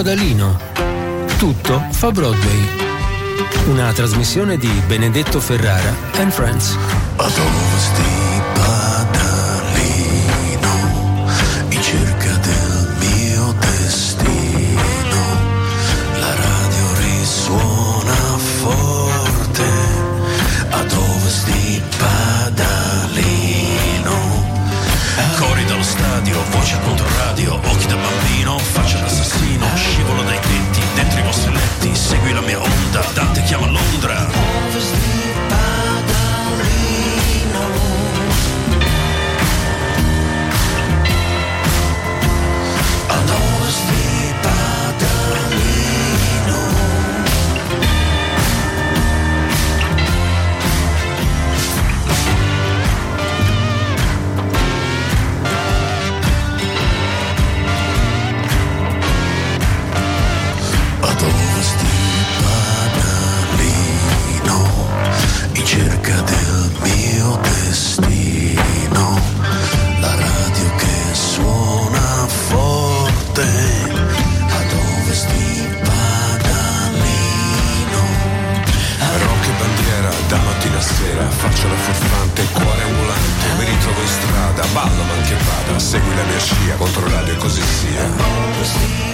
Spadalino. Tutto fa Broadway. Una trasmissione di Benedetto Ferrara and Friends. A dove sti Padalino, in cerca del mio destino, la radio risuona forte. A dove sti Padalino, cori dallo stadio, voce contro radio, occhi da bambino, faccia d'assassino, scivolo dai tetti, dentro i vostri letti, segui la mia onda, Dante chiama Londra. Cerca del mio destino, la radio che suona forte. A dove sti Padalino, rock e bandiera da mattina a sera, faccio la furfante, cuore ambulante, mi ritrovo in strada, ballo man che vada, segui la mia scia, contro radio e così sia.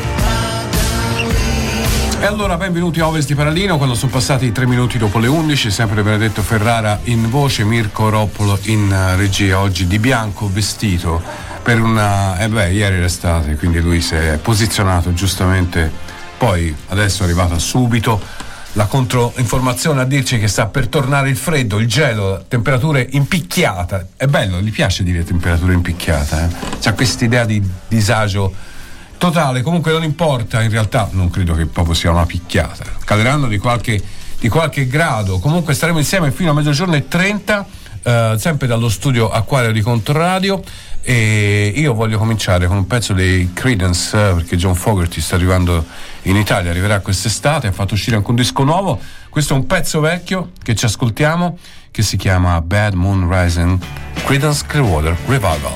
E allora benvenuti a Ovest di Paralino, quando sono passati 3 minuti dopo le 11, sempre Benedetto Ferrara in voce, Mirko Roppolo in regia, oggi di bianco vestito per una... ieri era estate, quindi lui si è posizionato giustamente, poi adesso è arrivata subito la controinformazione a dirci che sta per tornare il freddo, il gelo, temperature impicchiata. È bello, gli piace dire temperatura impicchiata, c'ha quest'idea di disagio totale. Comunque non importa, in realtà non credo che proprio sia una picchiata, caleranno di qualche grado. Comunque staremo insieme fino a 12:30, sempre dallo studio Acquario di Controradio, e io voglio cominciare con un pezzo dei Creedence, perché John Fogerty sta arrivando in Italia, arriverà quest'estate, ha fatto uscire anche un disco nuovo. Questo è un pezzo vecchio che ci ascoltiamo, che si chiama Bad Moon Rising, Creedence Clearwater Revival.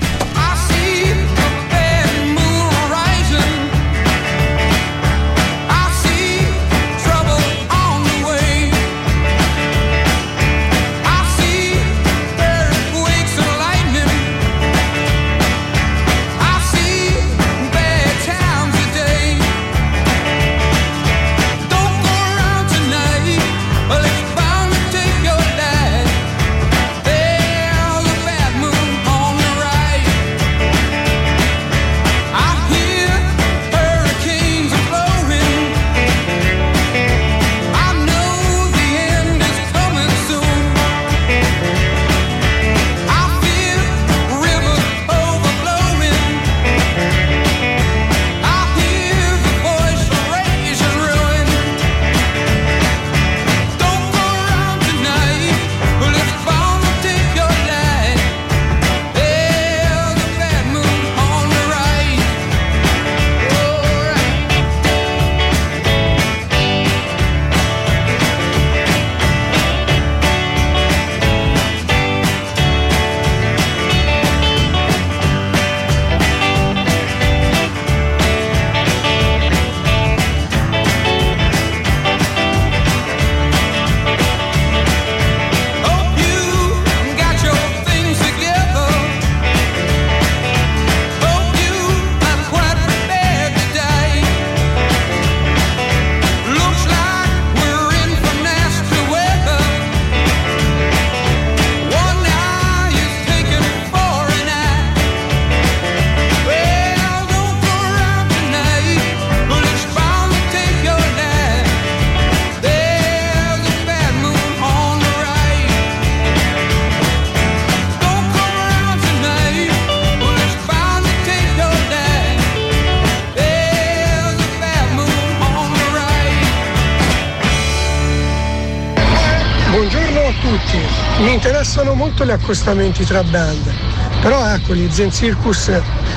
Mi interessano molto gli accostamenti tra band, però ecco, gli Zen Circus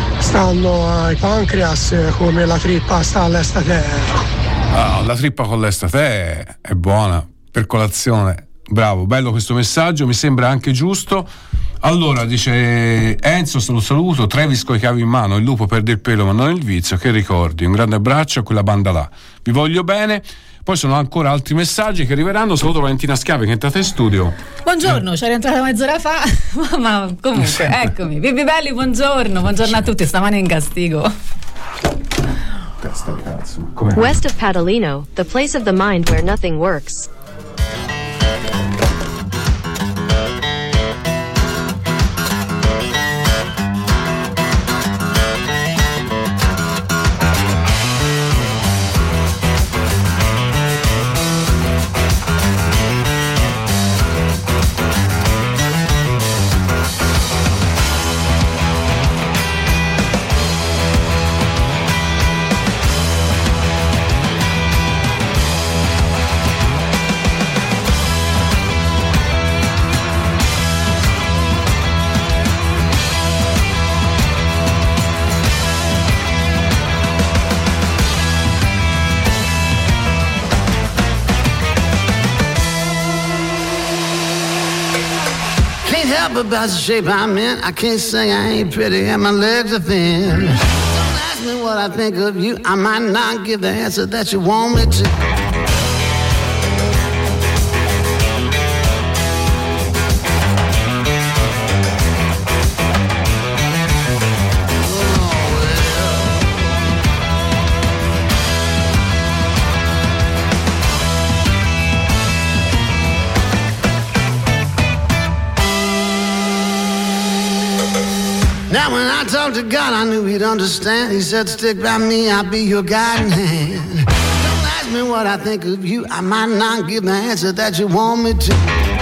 stanno ai Pancreas come la trippa sta all'estate. La trippa con l'estate è buona per colazione. Bravo, bello questo messaggio, mi sembra anche giusto. Allora dice Enzo, lo saluto, Travis coi cavi in mano, il lupo perde il pelo ma non il vizio, che ricordi, un grande abbraccio a quella banda là, vi voglio bene. Poi sono ancora altri messaggi che arriveranno. Saluto Valentina Schiavi che è entrata in studio. Buongiorno, c'è rientrata mezz'ora fa, ma comunque eccomi. Bibi belli, buongiorno a tutti, stamane in castigo. Testa cazzo. West of Padalino, the place of the mind where nothing works. About the shape I'm in, I can't say I ain't pretty and my legs are thin. Don't ask me what I think of you, I might not give the answer that you want me to. Now when I talked to God, I knew he'd understand. He said, stick by me, I'll be your guiding hand. Don't ask me what I think of you, I might not give the answer that you want me to.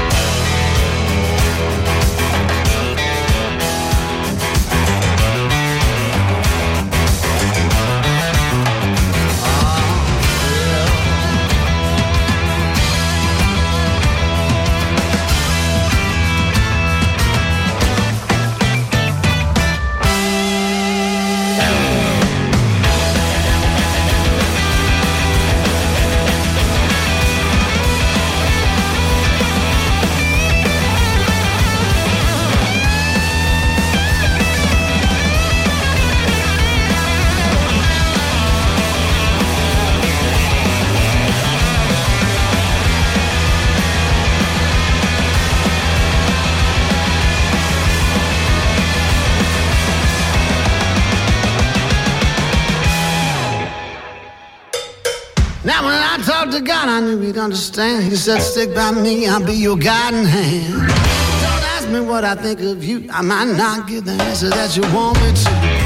To God, I knew he'd understand. He said, stick by me, I'll be your guiding hand. Don't ask me what I think of you, I might not give the answer that you want me to.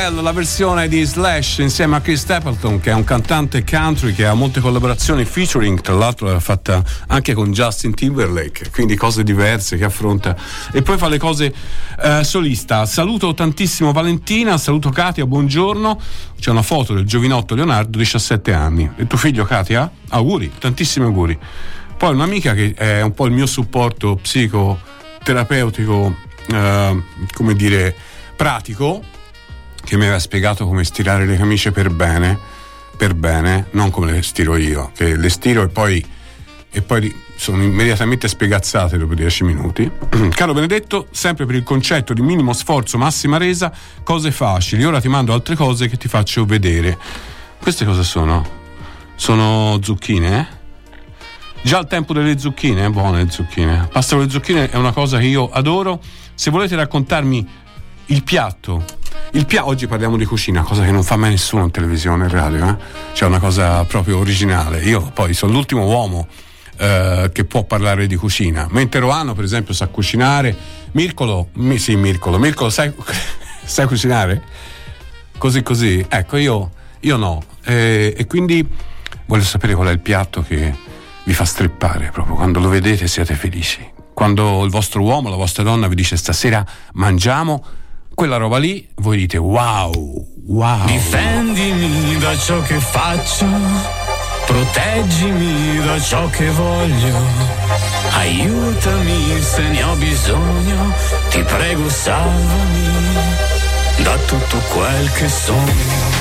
Well, la versione di Slash insieme a Chris Stapleton, che è un cantante country che ha molte collaborazioni featuring, tra l'altro l'ha fatta anche con Justin Timberlake, quindi cose diverse che affronta, e poi fa le cose solista. Saluto tantissimo Valentina, saluto Katia, buongiorno. C'è una foto del giovinotto Leonardo, 17 anni. E tuo figlio Katia? Auguri, tantissimi auguri. Poi un'amica che è un po' il mio supporto psicoterapeutico, come dire, pratico, che mi aveva spiegato come stirare le camicie per bene, non come le stiro io, che le stiro e poi sono immediatamente spiegazzate dopo 10 minuti. Caro Benedetto, sempre per il concetto di minimo sforzo, massima resa, cose facili. Ora ti mando altre cose che ti faccio vedere. Queste cosa sono? Sono zucchine, eh? Già al tempo delle zucchine, buone le zucchine. Pasta con le zucchine è una cosa che io adoro. Se volete raccontarmi il piatto, oggi parliamo di cucina, cosa che non fa mai nessuno in televisione e radio, Cioè una cosa proprio originale. Io poi sono l'ultimo uomo che può parlare di cucina, mentre Roano per esempio sa cucinare. Mircolo sai cucinare? Così, ecco, io no, e quindi voglio sapere qual è il piatto che vi fa streppare proprio quando lo vedete, siete felici, quando il vostro uomo, la vostra donna vi dice stasera mangiamo quella roba lì, voi dite wow. Difendimi da ciò che faccio, proteggimi da ciò che voglio, aiutami se ne ho bisogno, ti prego salvami da tutto quel che sogno.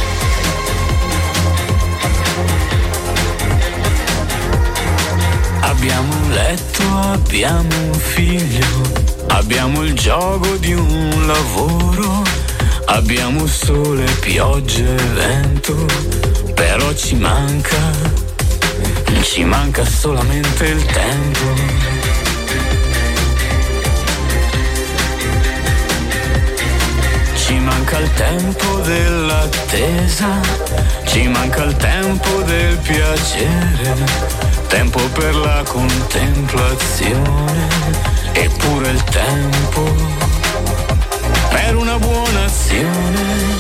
Abbiamo un letto, abbiamo un figlio, abbiamo il gioco di un lavoro, abbiamo sole, pioggia e vento, però ci manca solamente il tempo. Ci manca il tempo dell'attesa, ci manca il tempo del piacere, tempo per la contemplazione, eppure il tempo per una buona azione.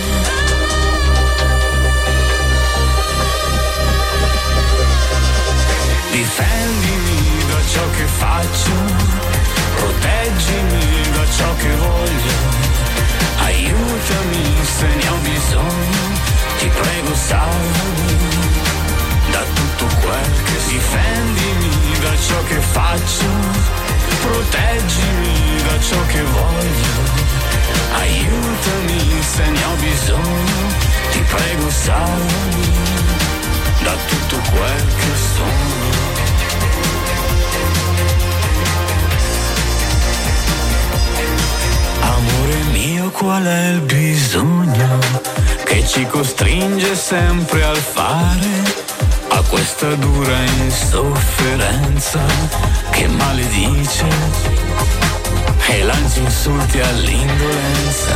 Difendimi da ciò che faccio, proteggimi da ciò che voglio, aiutami se ne ho bisogno, ti prego salvami da tutto quel che difendimi da ciò che faccio, proteggimi da ciò che voglio, aiutami se ne ho bisogno, ti prego salvami da tutto quel che sono. Amore mio, qual è il bisogno che ci costringe sempre al fare, a questa dura insofferenza che maledice e lancia insulti all'indolenza?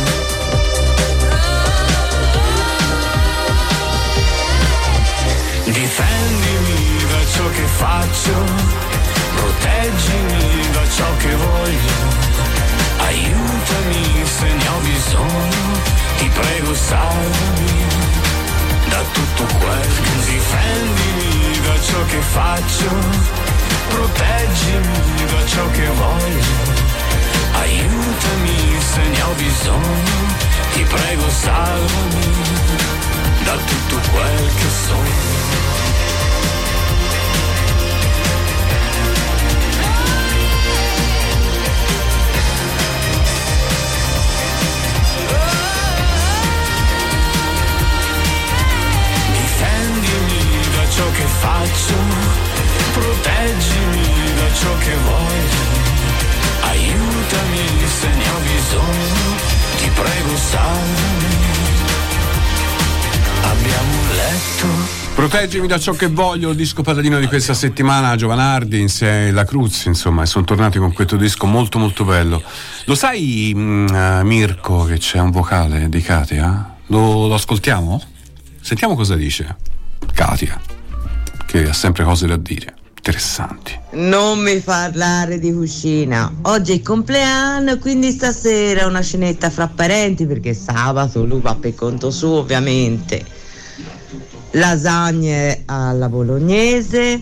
Difendimi da ciò che faccio, proteggimi da ciò che voglio, aiutami se ne ho bisogno, ti prego salvami da tutto quel che difendimi da ciò che faccio, proteggimi da ciò che voglio, aiutami se ne ho bisogno, ti prego salvami da tutto quel che sono. Ciò che faccio, proteggimi da ciò che voglio, aiutami se ne ho bisogno, ti prego salvami. Abbiamo un letto. Proteggimi da ciò che voglio, il disco paladino di questa settimana, Giovanardi insieme alla Cruz, insomma, e sono tornati con questo disco molto molto bello. Lo sai, Mirko, che c'è un vocale di Katia? Lo ascoltiamo? Sentiamo cosa dice Katia, che ha sempre cose da dire. interessanti. Non mi parlare di cucina. Oggi è il compleanno, quindi stasera una cenetta fra parenti, perché sabato lui va per conto suo, ovviamente. Lasagne alla bolognese,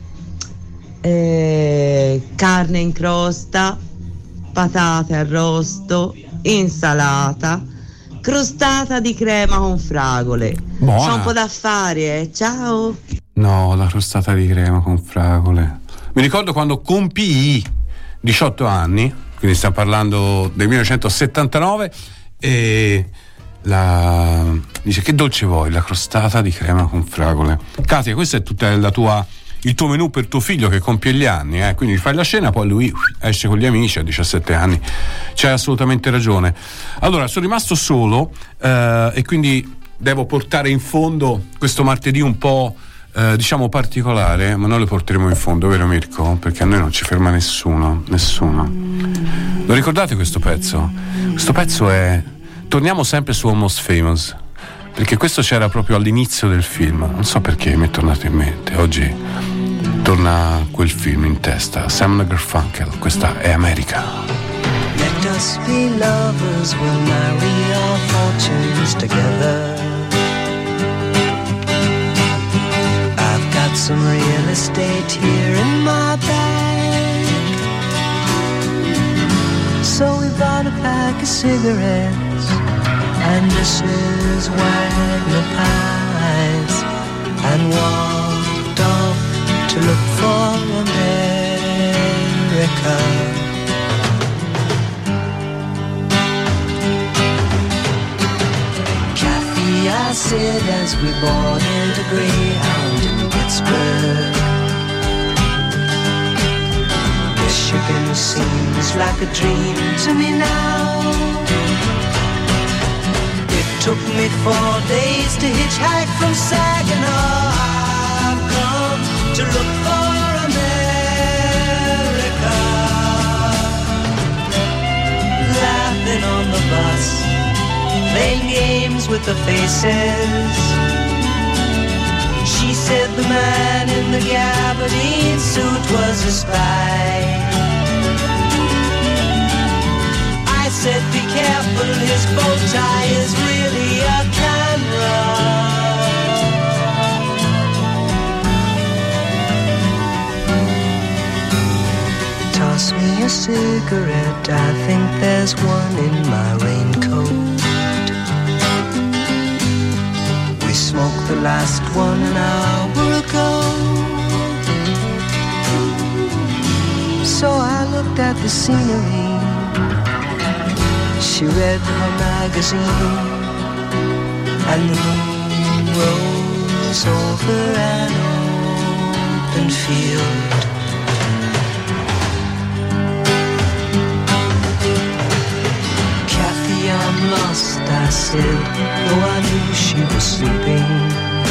carne in crosta, patate arrosto, insalata, crostata di crema con fragole. Buona. C'ho un po' da fare, ciao. No, la crostata di crema con fragole. Mi ricordo quando compii 18 anni, quindi stiamo parlando del 1979, e dice: che dolce vuoi? La crostata di crema con fragole. Katia, questa è tutta il tuo menù per tuo figlio che compie gli anni, quindi fai la cena, poi lui esce con gli amici a 17 anni. C'hai assolutamente ragione. Allora, sono rimasto solo e quindi devo portare in fondo questo martedì un po' diciamo particolare, ma noi lo porteremo in fondo, vero Mirko? Perché a noi non ci ferma nessuno. Lo ricordate questo pezzo? Questo pezzo è... Torniamo sempre su Almost Famous, perché questo c'era proprio all'inizio del film, non so perché mi è tornato in mente. Oggi torna quel film in testa. Simon & Garfunkel, questa è America. Let us be lovers, we'll marry our fortunes together. I've got some real estate here in my bag, so we bought a pack of cigarettes and Mrs. Wagner pies and walked off to look for America. Kathy, I said as we boarded a Greyhound in Pittsburgh, Michigan seems like a dream to me now. It took me 4 days to hitchhike from Saginaw. I've come to look for America. Laughing on the bus, playing games with the faces. She said the man in the gabardine suit was a spy. I said be careful, his bow tie is really a camera. Toss me a cigarette, I think there's one in my raincoat. We smoked the last one an hour ago. So I looked at the scenery. She read her magazine, and the moon rose over an open field. Kathy, I'm lost, I said, though I knew she was sleeping.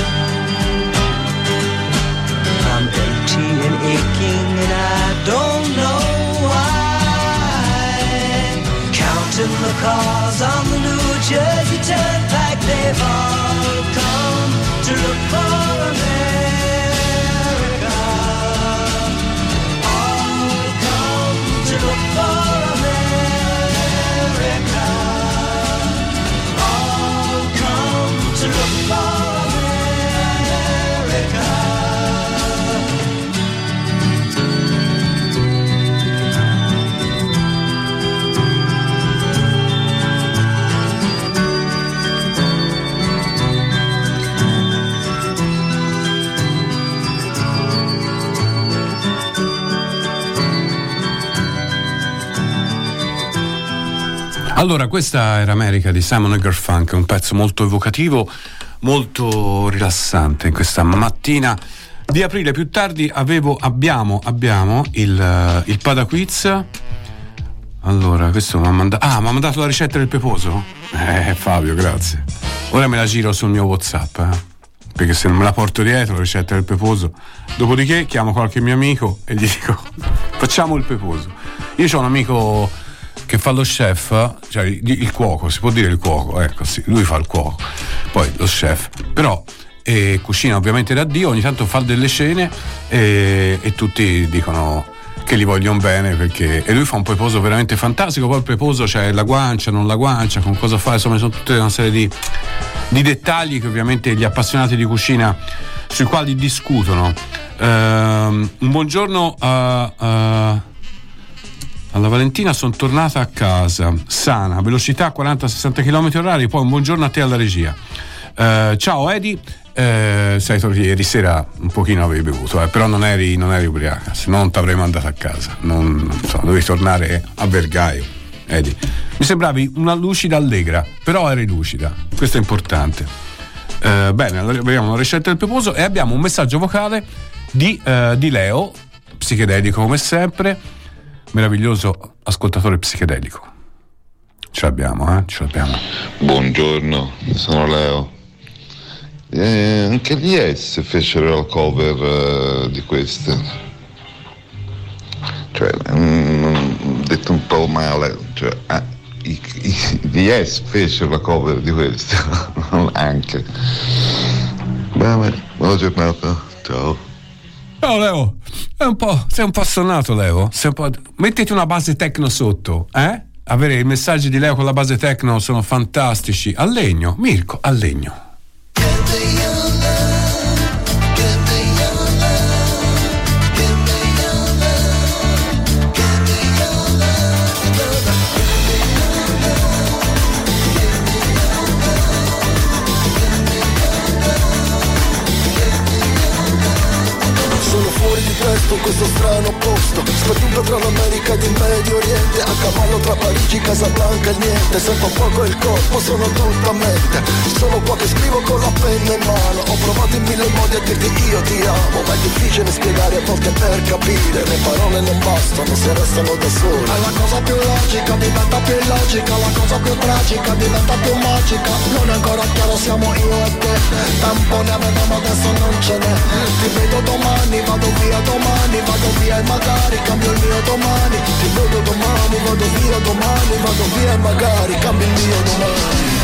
I'm empty and aching, and I don't know why. Counting the cars on the New Jersey Turnpike, they've all come to look for America. All come to look for America. All come to look for America. Allora, questa era America di Simon & Garfunkel, un pezzo molto evocativo, molto rilassante in questa mattina di aprile. Più tardi abbiamo il Padaquiz. Allora, questo mi ha mandato la ricetta del peposo? Fabio, grazie. Ora me la giro sul mio WhatsApp, perché se non me la porto dietro la ricetta del peposo, dopodiché chiamo qualche mio amico e gli dico facciamo il peposo. Io ho un amico che fa lo chef, cioè il cuoco, si può dire il cuoco, ecco sì, lui fa il cuoco, poi lo chef, però e Cuscina ovviamente da Dio ogni tanto fa delle scene e tutti dicono che gli vogliono bene, perché e lui fa un preposo veramente fantastico. Poi il preposo c'è la guancia, non la guancia, con cosa fa, insomma sono tutte una serie di dettagli che ovviamente gli appassionati di cucina sui quali discutono. Un buongiorno alla Valentina, sono tornata a casa sana, velocità 40-60 km/h, poi un buongiorno a te alla regia. Ciao Edi, sai, ieri sera un pochino avevi bevuto, però non eri ubriaca, se no non ti avrei mandato a casa, non so, dovevi tornare a Vergaio. Edi, mi sembravi una lucida allegra, però eri lucida, questo è importante. Bene, allora abbiamo una ricetta del preposo e abbiamo un messaggio vocale di Leo, psichedelico come sempre, meraviglioso ascoltatore psichedelico. Ce l'abbiamo. Buongiorno, sono Leo. Anche gli Yes fecero la cover di queste, cioè detto un po' male, cioè gli Yes fecero la cover di queste anche. Bene, buona giornata, ciao. Ciao Leo, sei un po' assonnato, Leo? Mettiti una base techno sotto, Avere i messaggi di Leo con la base techno sono fantastici. A legno, Mirko, a legno. In questo strano posto, sperduto tra l'America ed il Medio Oriente, a cavallo tra Parigi, Casablanca e niente. Sento poco il corpo, sono tutta mente. Sono qua che scrivo con la penna in mano. Ho provato in mille modi a dirti io ti amo, ma è difficile spiegare a volte per capire. Le parole non bastano se restano da sole. La cosa più logica diventa più illogica, la cosa più tragica diventa più magica. Non è ancora chiaro, siamo io e te. Tempo ne avevamo, adesso non ce n'è. Ti vedo domani, vado via domani, vado via e magari cambio il mio domani. Ti vedo domani, vado via domani, vado via e magari cambio il mio domani.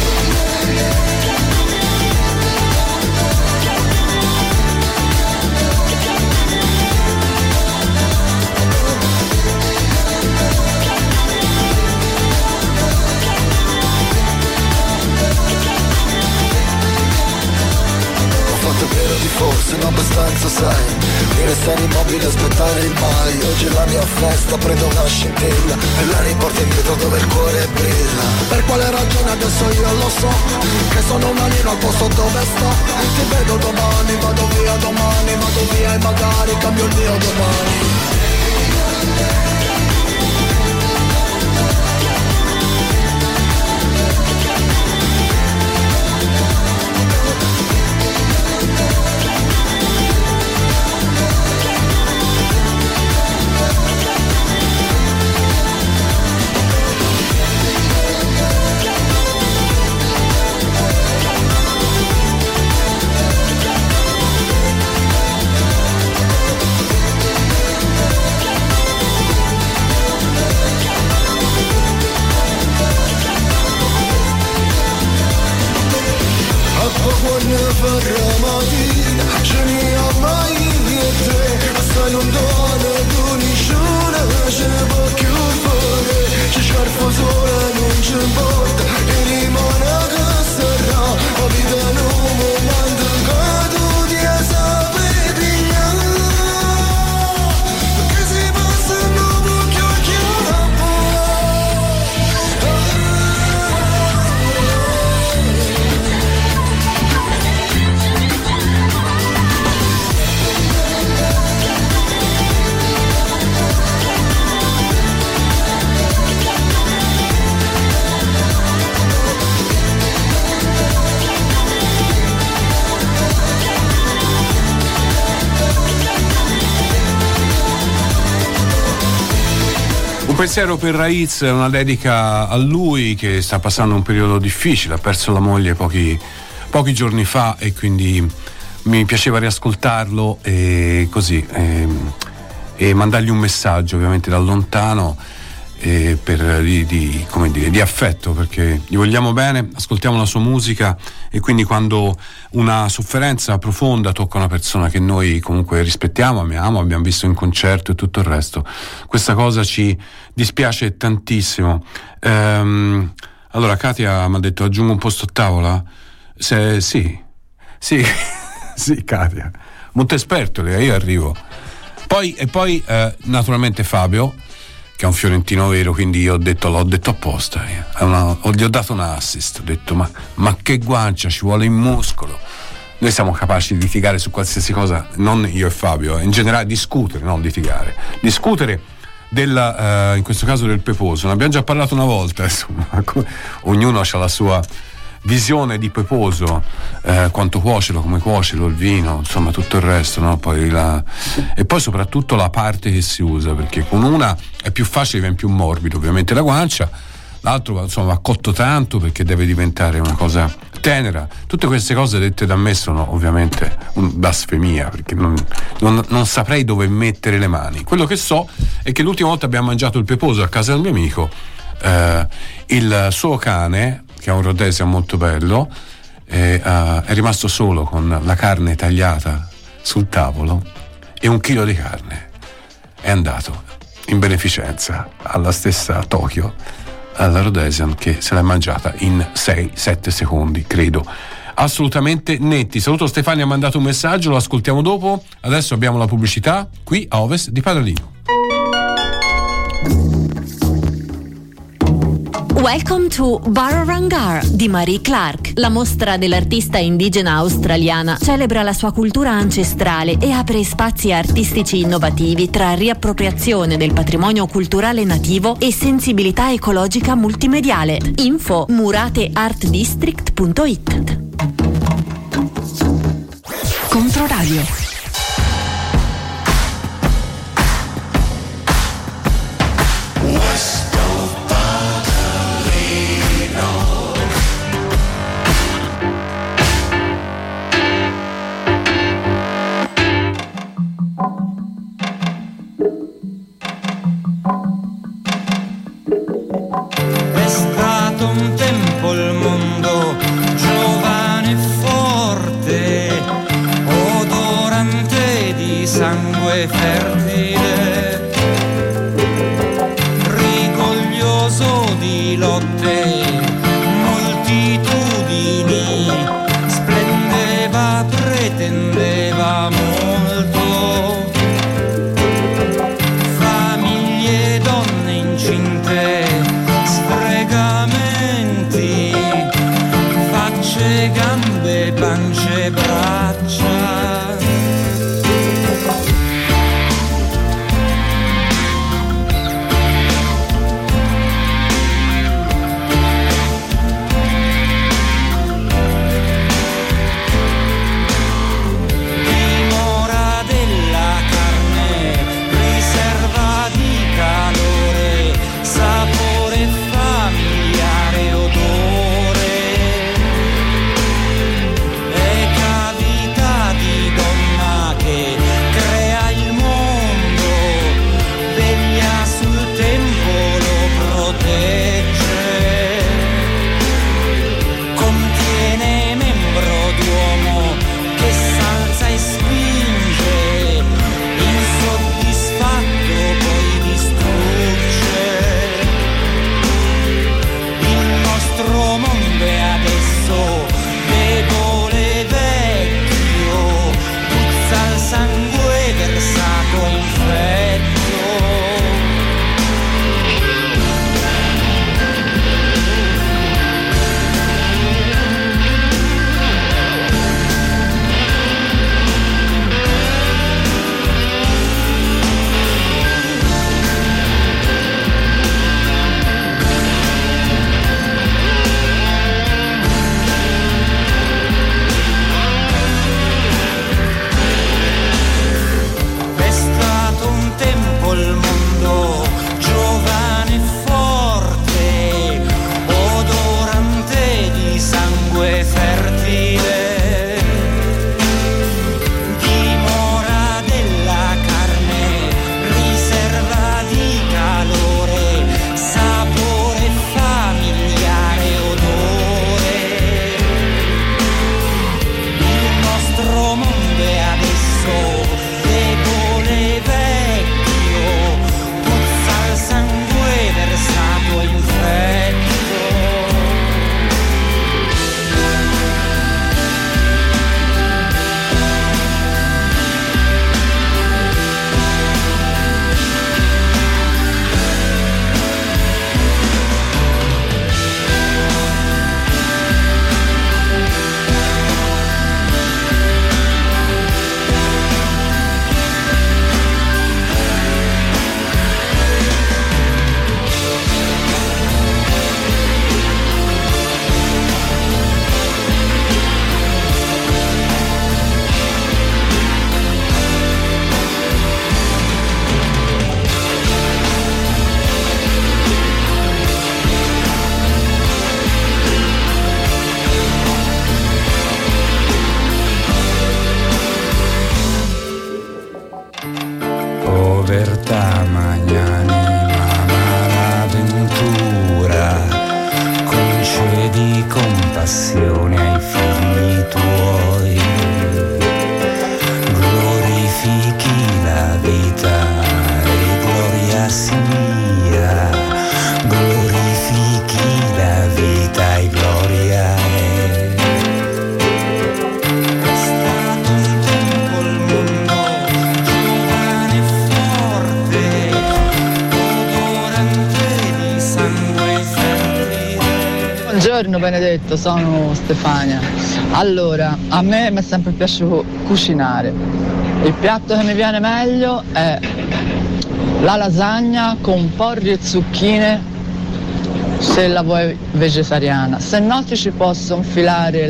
Forse non abbastanza, sai, di restare immobile e aspettare il mai. Oggi è la mia festa, prendo una scintilla e la riporto indietro dove il cuore brilla. Per quale ragione adesso io lo so, che sono un alieno al posto dove sto. Ti vedo domani, vado via e magari cambio il mio domani. pensiero per Raiz, una dedica a lui che sta passando un periodo difficile, ha perso la moglie pochi giorni fa e quindi mi piaceva riascoltarlo e così e mandargli un messaggio ovviamente da lontano di affetto, perché gli vogliamo bene, ascoltiamo la sua musica, e quindi quando una sofferenza profonda tocca una persona che noi comunque rispettiamo, amiamo, abbiamo visto in concerto e tutto il resto, questa cosa ci dispiace tantissimo. Allora Katia mi ha detto: aggiungo un posto a tavola? Sì, Katia, Montespertole, io arrivo. Poi naturalmente Fabio, che è un fiorentino vero, quindi io l'ho detto apposta, gli ho dato un assist, ho detto ma che guancia, ci vuole il muscolo. Noi siamo capaci di litigare su qualsiasi cosa, non io e Fabio, in generale discutere, non litigare, discutere in questo caso del peposo. Ne abbiamo già parlato una volta, insomma, ognuno ha la sua visione di peposo, quanto cuocerlo, come cuocerlo, il vino, insomma tutto il resto, no? E poi soprattutto la parte che si usa, perché con una è più facile, viene più morbido ovviamente la guancia, l'altro insomma va cotto tanto perché deve diventare una cosa tenera. Tutte queste cose dette da me sono ovviamente blasfemia, perché non saprei dove mettere le mani. Quello che so è che l'ultima volta abbiamo mangiato il peposo a casa del mio amico, il suo cane, che è un Rhodesian molto bello, è rimasto solo con la carne tagliata sul tavolo e 1 chilo di carne. È andato in beneficenza alla stessa Tokyo, alla Rhodesian, che se l'è mangiata in 6-7 secondi, credo. Assolutamente netti. Saluto Stefania, ha mandato un messaggio, lo ascoltiamo dopo. Adesso abbiamo la pubblicità qui a ovest di Padalino. Welcome to Bararangar di Marie Clark. La mostra dell'artista indigena australiana celebra la sua cultura ancestrale e apre spazi artistici innovativi tra riappropriazione del patrimonio culturale nativo e sensibilità ecologica multimediale. Info murateartdistrict.it. Controradio. Un tempo il mondo giovane e forte, odorante di sangue fertile, rigoglioso di lotte, moltitudini, splendeva, pretendeva molto, famiglie, donne incinte, sfregamenti, facce, gambe, pance, braccia. Dimora della carne, riserva di calore, sapore familiare, odore e cavità di Buongiorno Benedetto, sono Stefania. Allora, a me mi è sempre piaciuto cucinare. Il piatto che mi viene meglio è la lasagna con porri e zucchine, se la vuoi vegetariana. Se no ti ci posso infilare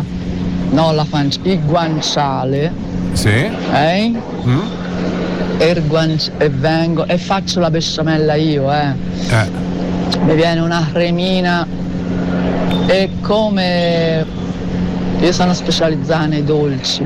il guanciale. Sì. E vengo e faccio la besciamella io, Mi viene una cremina e come io sono specializzata nei dolci,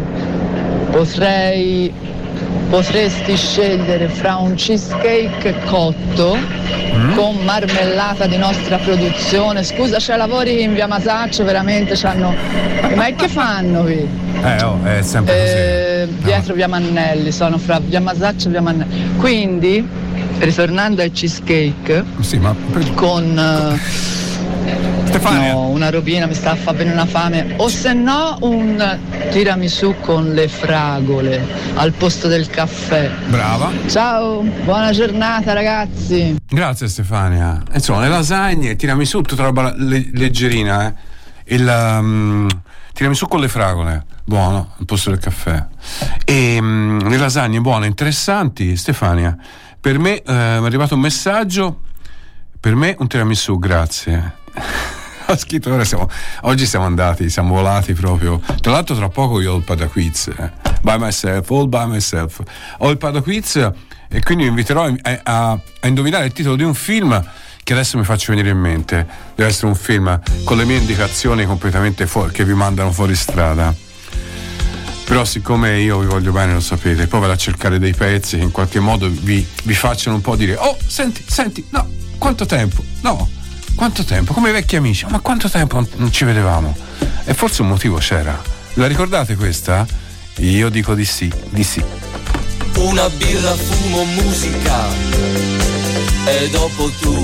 potresti scegliere fra un cheesecake cotto con marmellata di nostra produzione. Scusa, c'è lavori in via Masaccio, veramente c'hanno. Ma che fanno qui? È sempre così. Dietro via Mannelli, sono fra via Masaccio e via Mannelli. Quindi, ritornando ai cheesecake, con Stefania. No, una robina mi sta a far venire una fame. O se no un tiramisù con le fragole al posto del caffè. Brava. Ciao, buona giornata ragazzi. Grazie Stefania. Insomma, le lasagne, tiramisù, tutta roba leggerina, il tiramisù con le fragole, buono, al posto del caffè. E le lasagne buone, interessanti. Stefania, per me è arrivato un messaggio, per me un tiramisù, grazie. Ho scritto, oggi siamo volati proprio. Tra l'altro tra poco io ho il Padaquiz, by myself, all by myself. Ho il Padaquiz e quindi vi inviterò a indovinare il titolo di un film che adesso mi faccio venire in mente. Deve essere un film con le mie indicazioni completamente fuori, che vi mandano fuori strada. Però siccome io vi voglio bene, lo sapete, poi vado a cercare dei pezzi che in qualche modo vi facciano un po' dire: oh, senti, no, quanto tempo? No. Quanto tempo? Come i vecchi amici, ma quanto tempo non ci vedevamo? E forse un motivo c'era. La ricordate questa? Io dico di sì. Una birra, fumo, musica e dopo tu.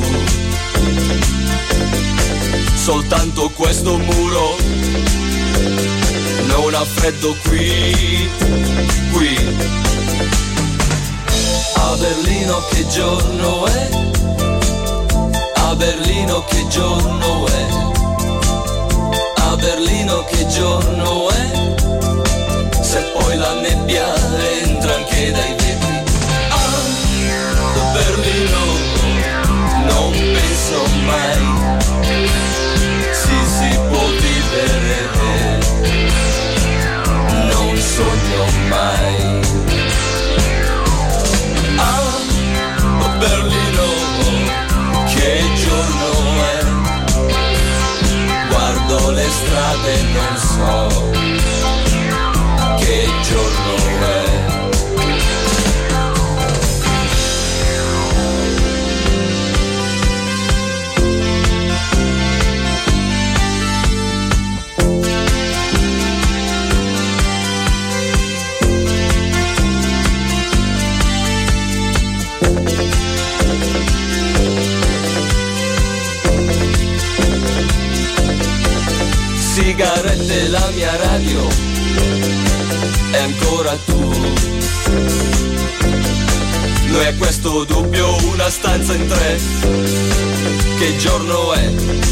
Soltanto questo muro non ha freddo qui. A Berlino che giorno è? A Berlino che giorno è? A Berlino che giorno è? Se poi la nebbia entra anche dai vetri. A Berlino non penso mai si può vivere, non sogno mai. A Berlino che giorno è? Guardo le strade e non so che giorno è. Sigarette, la mia radio è ancora tu. Noi a questo dubbio, una stanza in tre. Che giorno è?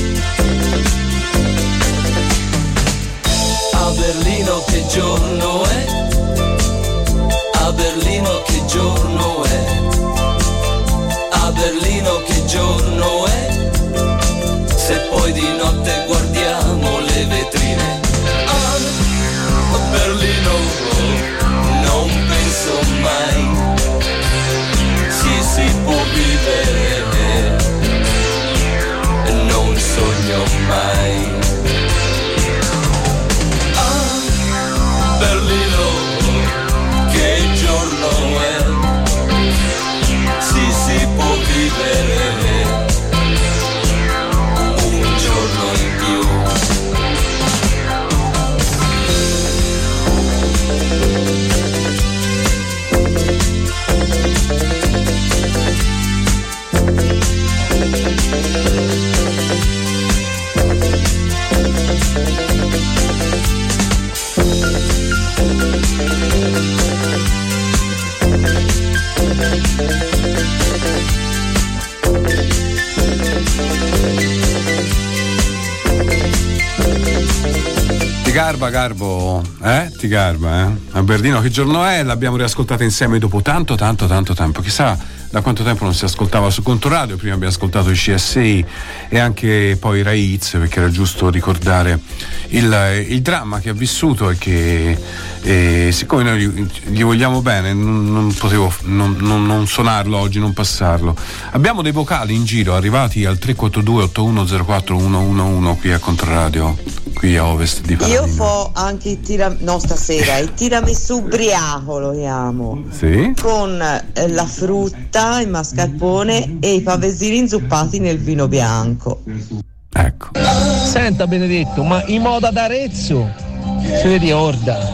A Berlino che giorno è? A Berlino che giorno è? A Berlino che giorno è? Se poi di notte guardiamo le vetrine. A Berlino non penso mai si può vivere, non sogno mai. A Berlino che giorno è? Si può vivere un giorno in più. Garbo, ti garba, A Berlino che giorno è? L'abbiamo riascoltata insieme dopo tanto tempo. Chissà da quanto tempo non si ascoltava su Controradio. Prima abbiamo ascoltato i CSI e anche poi Raiz, perché era giusto ricordare il dramma che ha vissuto e che siccome noi gli vogliamo bene non potevo non suonarlo oggi, non passarlo. Abbiamo dei vocali in giro arrivati al 342 8104 111 qui a Controradio, qui a ovest di Paladino. Io fo anche stasera il tiramisù ubriaco, lo chiamo. Sì? Con la frutta, il mascarpone e i pavesini inzuppati nel vino bianco. Ecco. Senta Benedetto, ma in moda d'Arezzo se ne ricorda?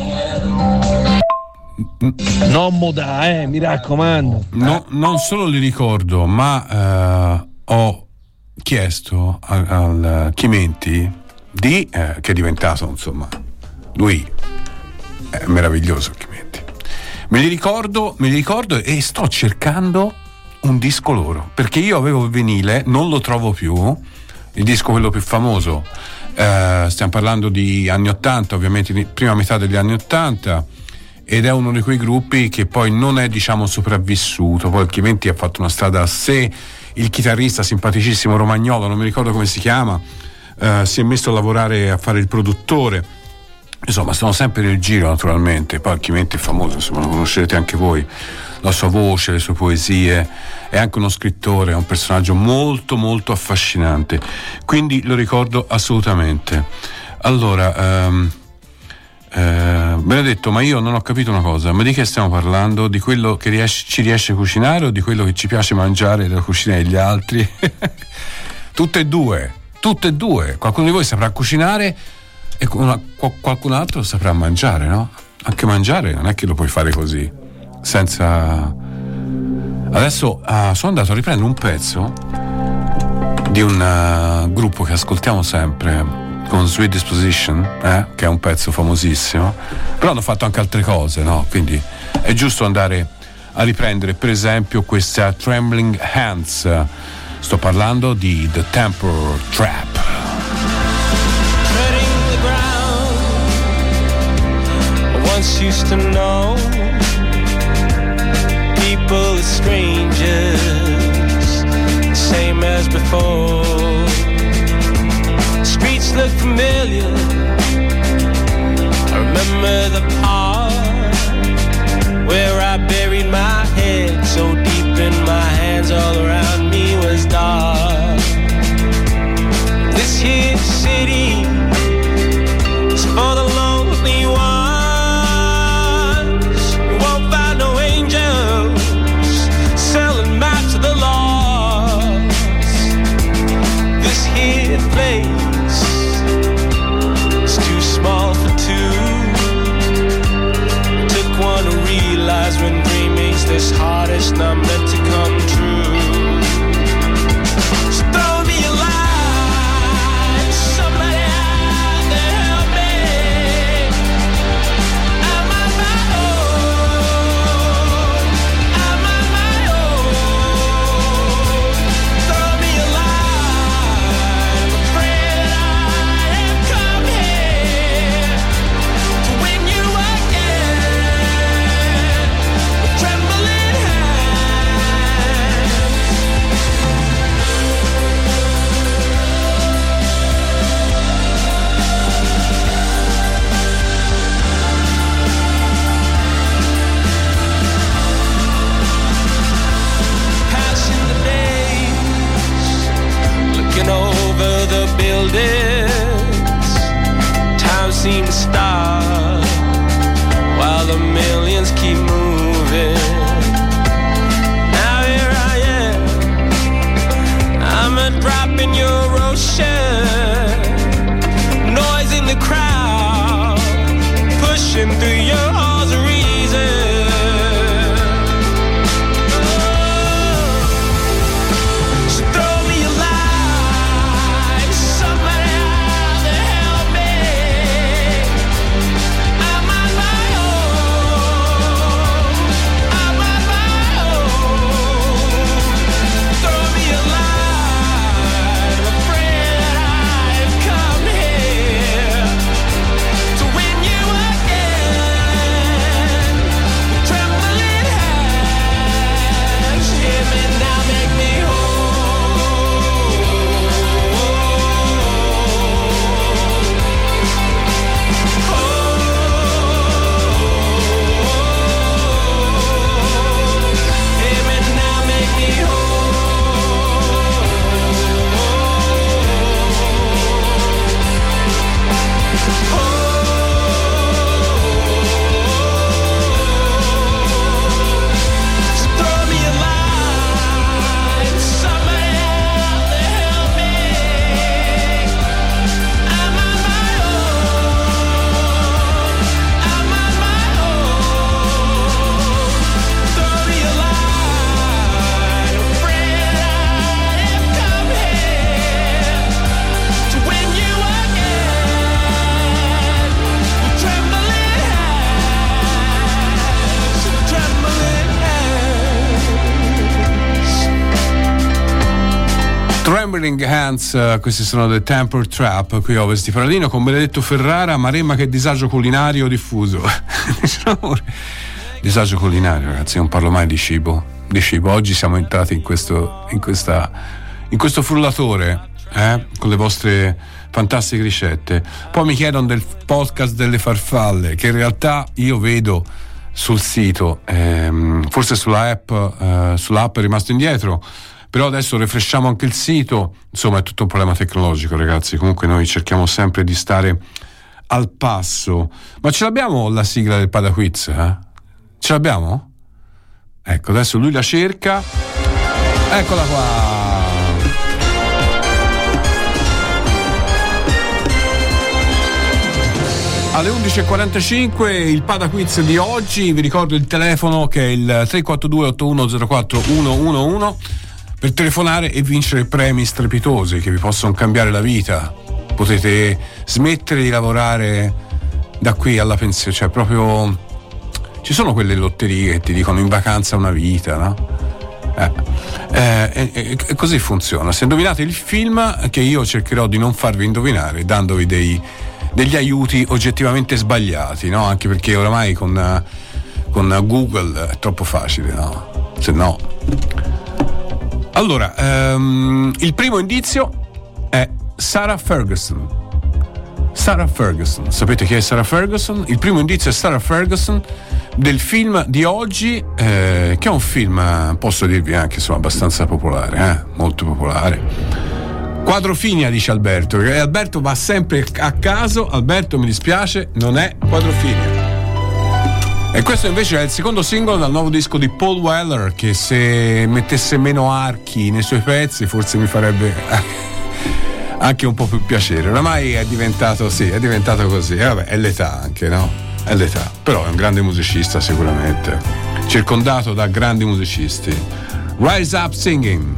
Non moda, mi raccomando. No, non solo li ricordo, ma ho chiesto al Chimenti che è diventato, insomma, lui è meraviglioso, Chimenti. Me li ricordo e sto cercando un disco loro, perché io avevo il vinile, non lo trovo più, il disco quello più famoso, stiamo parlando di anni 80, ovviamente prima metà degli anni 80, ed è uno di quei gruppi che poi non è, diciamo, sopravvissuto. Poi il Chimenti ha fatto una strada a sé, il chitarrista simpaticissimo romagnolo, non mi ricordo come si chiama, si è messo a lavorare a fare il produttore, insomma sono sempre nel giro naturalmente. Poi il Chimenti è famoso, insomma, lo conoscerete anche voi, la sua voce, le sue poesie, è anche uno scrittore, è un personaggio molto molto affascinante, quindi lo ricordo assolutamente. Allora Benedetto, ma io non ho capito una cosa, ma di che stiamo parlando? Di quello che ci riesce a cucinare o di quello che ci piace mangiare della cucina degli altri? Tutte e due. Qualcuno di voi saprà cucinare e qualcun altro saprà mangiare, no? Anche mangiare non è che lo puoi fare così senza. Adesso sono andato a riprendere un pezzo di un gruppo che ascoltiamo sempre con Sweet Disposition, che è un pezzo famosissimo, però hanno fatto anche altre cose, no? Quindi è giusto andare a riprendere, per esempio, questa Trembling Hands. Sto parlando di The Temper Trap. Once used to know people as strangers, same as before. Streets look familiar. I remember the part where I buried my head so deep in my hands, all around me was dark. This here city is for the lonely ones. You won't find no angels selling maps of the lost. This here place is too small for two. Trembling Hands, questi sono The Temper Trap qui a Ovest di Paradino con Benedetto Ferrara. Maremma, che disagio culinario diffuso. Disagio culinario, ragazzi, non parlo mai di cibo. Oggi siamo entrati in questo frullatore, con le vostre fantastiche ricette. Poi mi chiedono del podcast delle farfalle, che in realtà io vedo sul sito, forse sull'app è rimasto indietro, però adesso refresciamo anche il sito. Insomma, è tutto un problema tecnologico, ragazzi. Comunque noi cerchiamo sempre di stare al passo. Ma ce l'abbiamo la sigla del Padaquiz? Ce l'abbiamo? Ecco, adesso lui la cerca. Eccola qua. Alle 11.45 il Padaquiz di oggi. Vi ricordo il telefono, che è il 342 8104 111, per telefonare e vincere premi strepitosi che vi possono cambiare la vita. Potete smettere di lavorare da qui alla pensione, cioè proprio ci sono quelle lotterie che ti dicono in vacanza una vita, no? E così funziona. Se indovinate il film, che io cercherò di non farvi indovinare dandovi degli aiuti oggettivamente sbagliati, no? Anche perché oramai con Google è troppo facile, no? Se no. Allora, il primo indizio è Sarah Ferguson. Sarah Ferguson, sapete chi è Sarah Ferguson? Il primo indizio è Sarah Ferguson del film di oggi, che è un film, posso dirvi anche, insomma, abbastanza popolare, molto popolare. Quadrofinia, dice Alberto, perché Alberto va sempre a caso. Alberto, mi dispiace, non è Quadrofinia. E questo invece è il secondo singolo dal nuovo disco di Paul Weller, che se mettesse meno archi nei suoi pezzi forse mi farebbe anche un po' più piacere. Oramai è diventato così. E vabbè, è l'età anche, no? È l'età. Però è un grande musicista sicuramente, circondato da grandi musicisti. Rise Up Singing.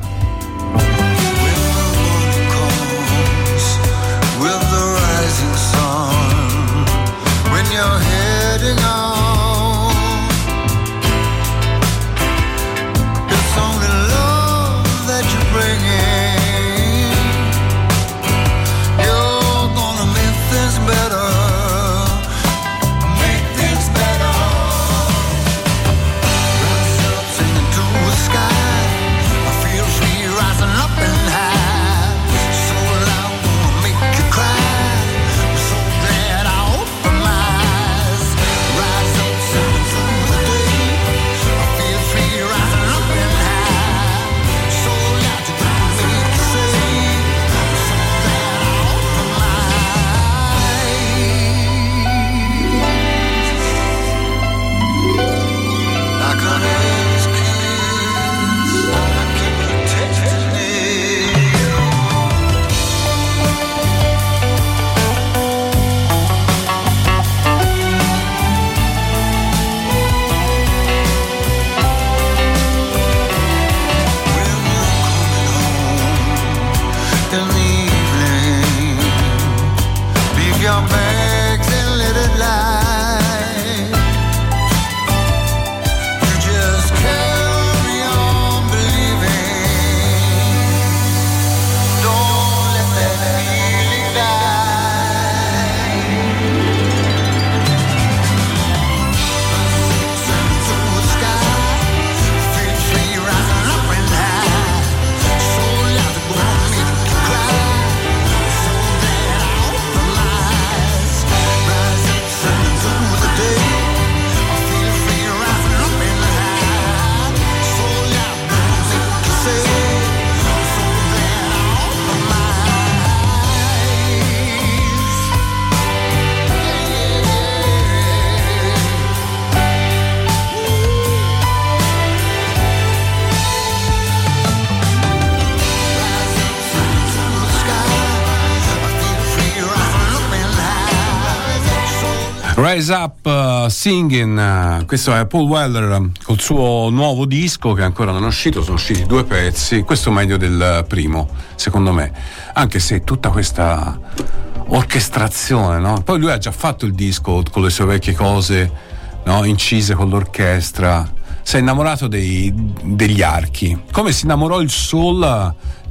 Rise Up Singing, questo è Paul Weller col suo nuovo disco che ancora non è uscito. Sono usciti 2 pezzi, questo meglio del primo secondo me, anche se tutta questa orchestrazione, no? Poi lui ha già fatto il disco con le sue vecchie cose, no? Incise con l'orchestra. Si è innamorato degli archi, come si innamorò il soul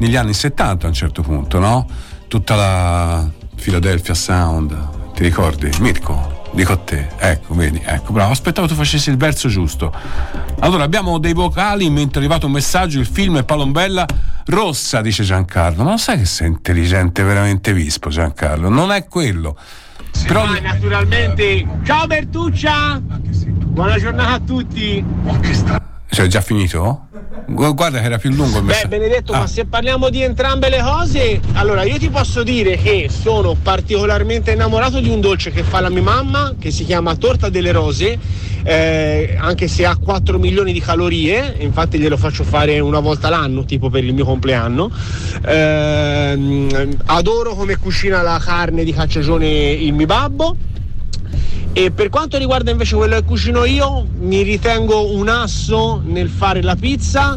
negli anni 70 a un certo punto, no? Tutta la Philadelphia Sound, ti ricordi? Mirko? Dico a te, ecco, vedi, ecco, bravo, aspettavo tu facessi il verso giusto. Allora, abbiamo dei vocali, mentre è arrivato un messaggio, il film è Palombella Rossa, dice Giancarlo. Ma lo sai che sei intelligente, veramente vispo, Giancarlo? Non è quello. Sì, però naturalmente. Ciao Bertuccia! Buona giornata a tutti! Cioè, è già finito? Guarda che era più lungo il messaggio. Benedetto, ma se parliamo di entrambe le cose, allora io ti posso dire che sono particolarmente innamorato di un dolce che fa la mia mamma, che si chiama torta delle rose, anche se ha 4 milioni di calorie, infatti glielo faccio fare una volta l'anno, tipo per il mio compleanno. Adoro come cucina la carne di cacciagione il mio babbo. E per quanto riguarda invece quello che cucino io, mi ritengo un asso nel fare la pizza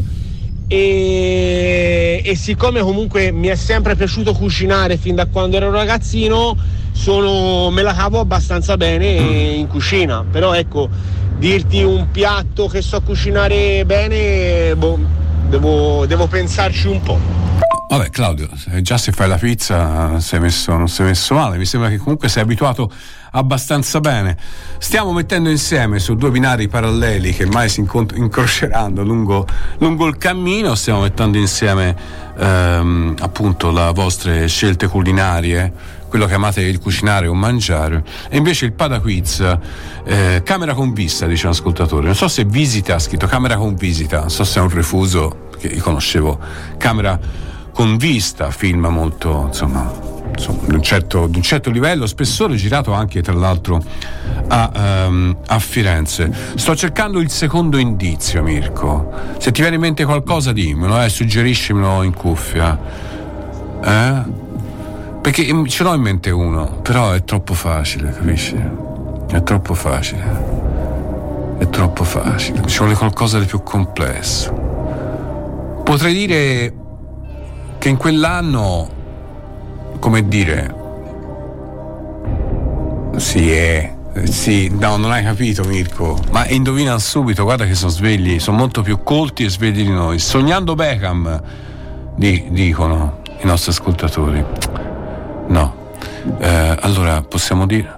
e siccome comunque mi è sempre piaciuto cucinare fin da quando ero ragazzino, me la cavo abbastanza bene in cucina. Però ecco, dirti un piatto che so cucinare bene, devo pensarci un po'. Vabbè, Claudio, già se fai la pizza non sei messo male, mi sembra che comunque sei abituato abbastanza bene. Stiamo mettendo insieme su due binari paralleli che mai si incroceranno lungo il cammino, stiamo mettendo insieme appunto le vostre scelte culinarie, quello che amate il cucinare o mangiare, e invece il Pada Quiz, camera con vista, dice un ascoltatore. Non so se visita, ha scritto camera con visita, non so se è un refuso, perché io conoscevo camera con vista, film molto, insomma di un certo livello, spessore, girato anche tra l'altro a Firenze. Sto cercando il secondo indizio, Mirko. Se ti viene in mente qualcosa dimmelo, suggeriscimelo in cuffia, perché ce l'ho in mente uno, però è troppo facile, capisci? È troppo facile, ci vuole qualcosa di più complesso. Potrei dire che in quell'anno, come dire, no, non hai capito, Mirko, ma indovina subito, guarda che sono svegli, sono molto più colti e svegli di noi. Sognando Beckham, dicono i nostri ascoltatori. No, allora possiamo dire,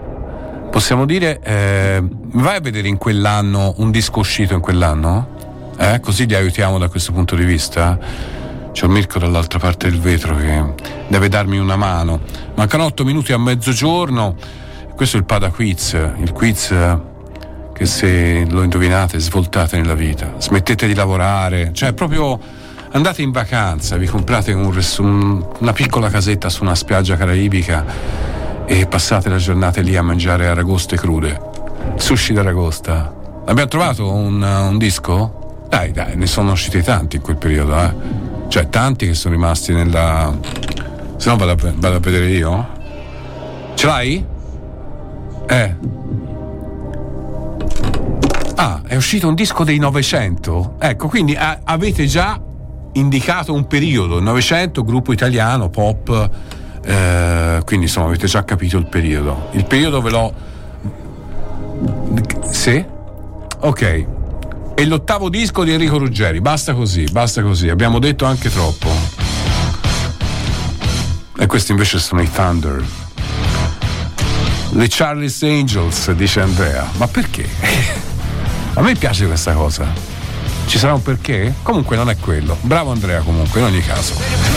vai a vedere in quell'anno un disco uscito in quell'anno? Così li aiutiamo da questo punto di vista. C'è un Mirko dall'altra parte del vetro che deve darmi una mano. Mancano 8 minuti a mezzogiorno. Questo è il Pada Quiz, il quiz che se lo indovinate svoltate nella vita. Smettete di lavorare, cioè proprio andate in vacanza, vi comprate una piccola casetta su una spiaggia caraibica e passate la giornata lì a mangiare aragoste crude, sushi d'aragosta. Abbiamo trovato un disco? Dai, ne sono usciti tanti in quel periodo, cioè tanti che sono rimasti nella... Se no vado a vedere io. Ce l'hai? È uscito un disco dei 900. Ecco, quindi avete già indicato un periodo, il 900, gruppo italiano, pop, quindi insomma avete già capito il periodo. Il periodo ve l'ho... Sì? Ok. È l'8º disco di Enrico Ruggeri, basta così, abbiamo detto anche troppo. E questi invece sono i Thunder, le Charlie's Angels, dice Andrea. Ma perché? A me piace questa cosa. Ci sarà un perché? Comunque non è quello. Bravo Andrea comunque, in ogni caso.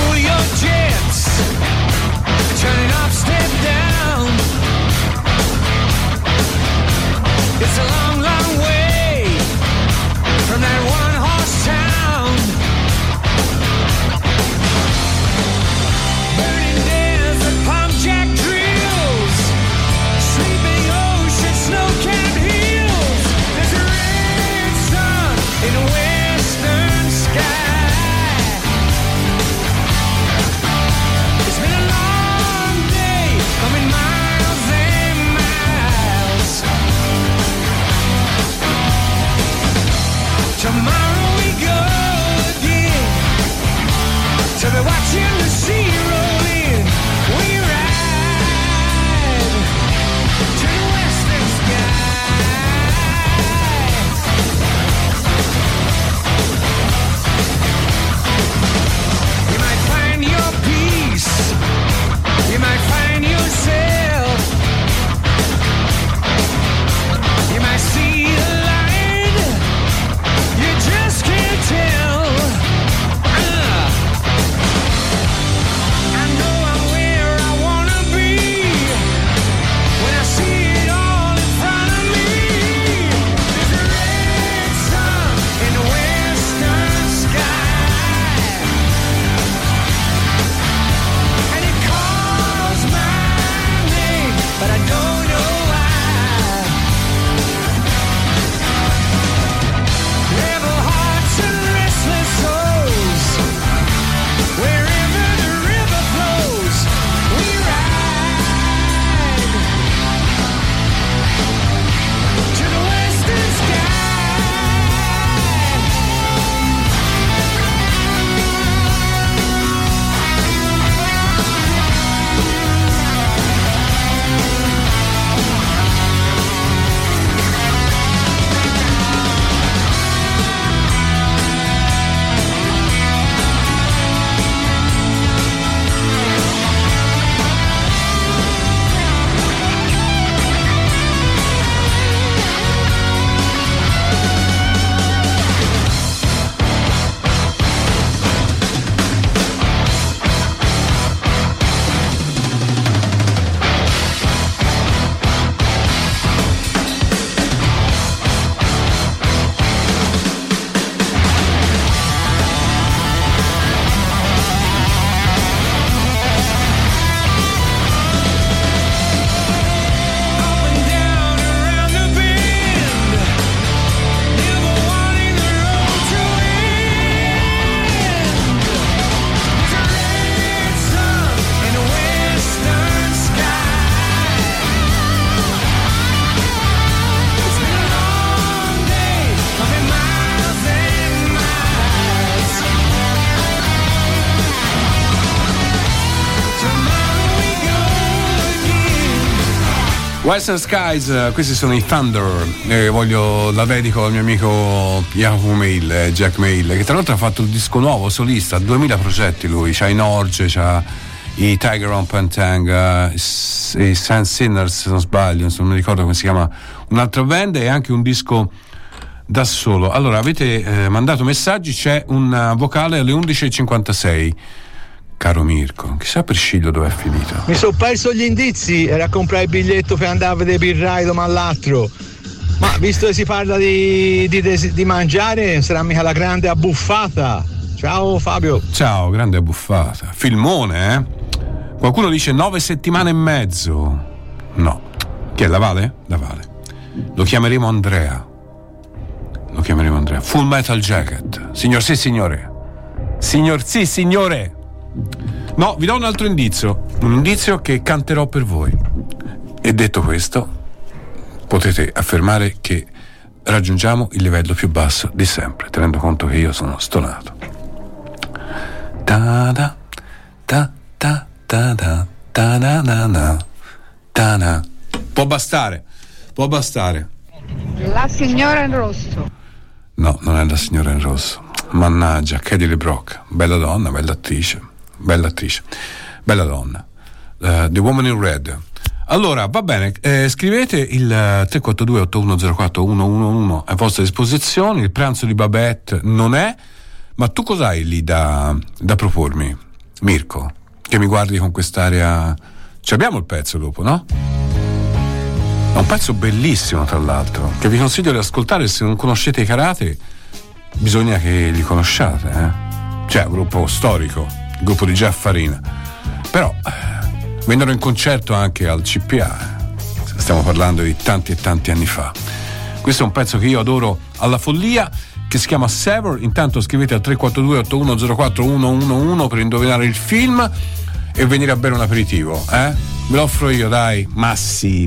It's a long, long way from that one-horse town. Burning desert, palm jack drills, sleeping ocean, snow-capped hills. There's a red sun in the western sky. It's been a long day, coming miles and miles. Western Skies, questi sono i Thunder, la dedico al mio amico Yahoo Mail, Jack Mail, che tra l'altro ha fatto il disco nuovo, solista, 2000 progetti lui, c'ha i Norge, c'ha i Tiger on Pantang, i Sun Sinners se non sbaglio, non mi ricordo come si chiama un'altra band, e anche un disco da solo. Allora avete mandato messaggi, c'è un vocale alle 11.56. Caro Mirko, chissà Priscillo dove è finito. Mi sono perso gli indizi, era a comprare il biglietto per andare a vedere Birrai domani l'altro. Ma visto che si parla di mangiare, sarà mica la grande abbuffata. Ciao Fabio. Ciao, grande abbuffata. Filmone, eh? Qualcuno dice 9 settimane e mezzo. No. Chi è, la Vale? La Vale. Lo chiameremo Andrea. Full Metal Jacket. Signor sì, signore. Signor sì, signore. No, vi do un altro indizio. Un indizio che canterò per voi. E detto questo, potete affermare che raggiungiamo il livello più basso di sempre, tenendo conto che io sono stonato. Ta da ta ta ta da ta na na na ta na. Può bastare. La signora in rosso. No, non è la signora in rosso. Mannaggia, Katie LeBrock, bella donna, bella attrice, bella donna. The Woman in Red. Allora, va bene, scrivete il 342 8104 111 a vostra disposizione. Il pranzo di Babette non è, ma tu cos'hai lì da propormi, Mirko? Che mi guardi con quest'area. Ci abbiamo il pezzo dopo, no? È un pezzo bellissimo, tra l'altro, che vi consiglio di ascoltare. Se non conoscete i Karate, bisogna che li conosciate, Cioè, è un gruppo storico, il gruppo di Jeff Farina. Però vennero in concerto anche al CPA. Stiamo parlando di tanti e tanti anni fa. Questo è un pezzo che io adoro alla follia, che si chiama Sever. Intanto scrivete al 342 8104 111 per indovinare il film e venire a bere un aperitivo, Me lo offro io, dai. Ma sì.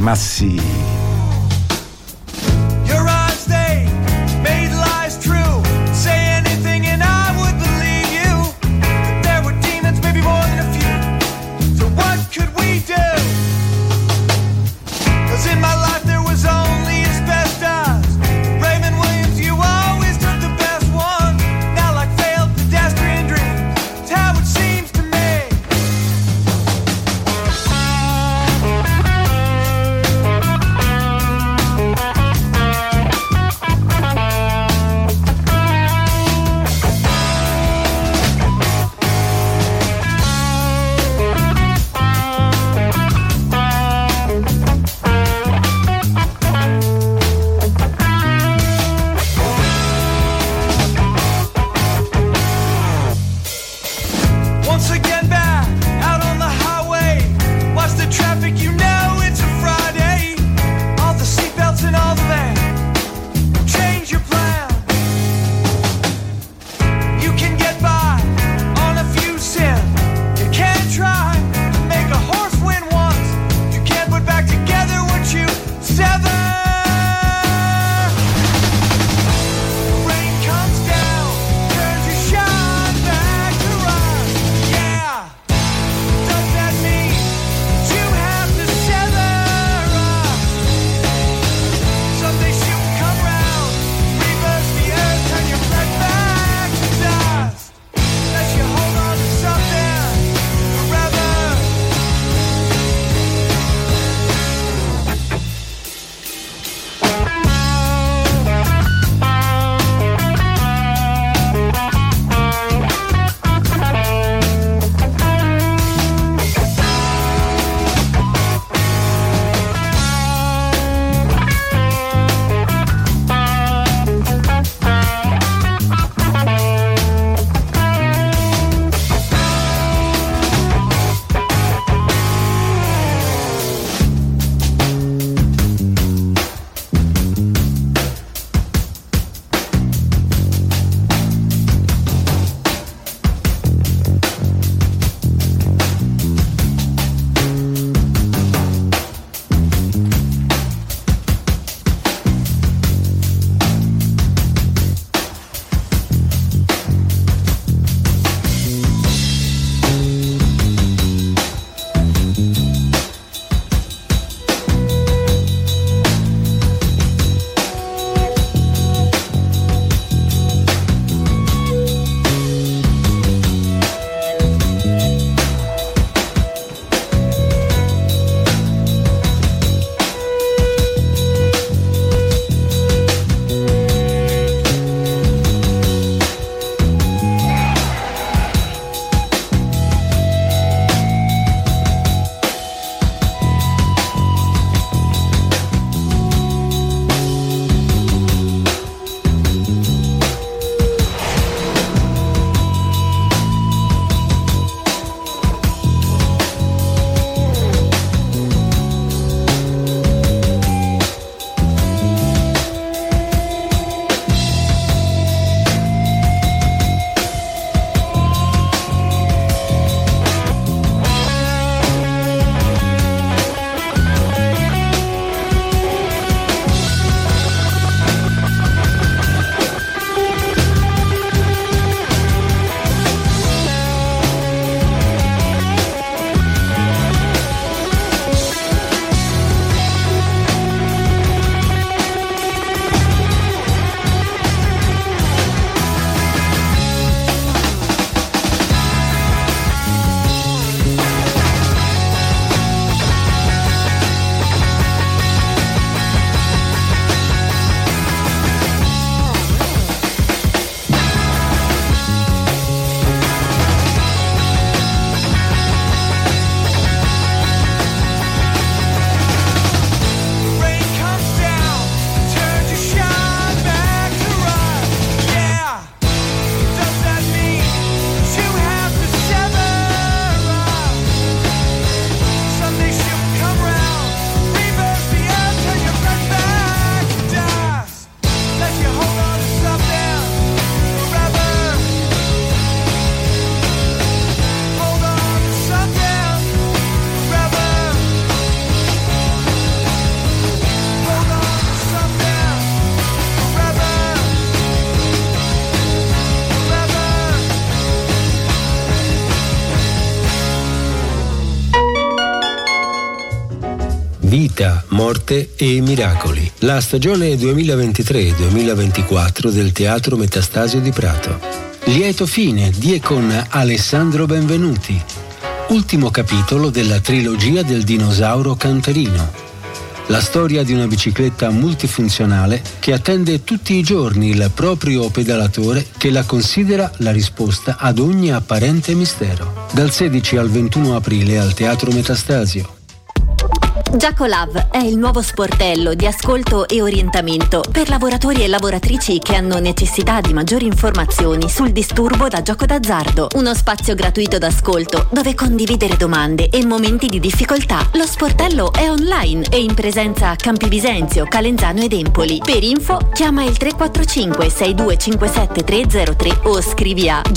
Morte e miracoli. La stagione 2023-2024 del Teatro Metastasio di Prato. Lieto fine di e con Alessandro Benvenuti. Ultimo capitolo della trilogia del dinosauro canterino. La storia di una bicicletta multifunzionale che attende tutti i giorni il proprio pedalatore che la considera la risposta ad ogni apparente mistero. Dal 16 al 21 aprile al Teatro Metastasio. Giacolab è il nuovo sportello di ascolto e orientamento per lavoratori e lavoratrici che hanno necessità di maggiori informazioni sul disturbo da gioco d'azzardo. Uno spazio gratuito d'ascolto dove condividere domande e momenti di difficoltà. Lo sportello è online e in presenza a Campi Bisenzio, Calenzano ed Empoli. Per info chiama il 345 6257 303 o scrivi a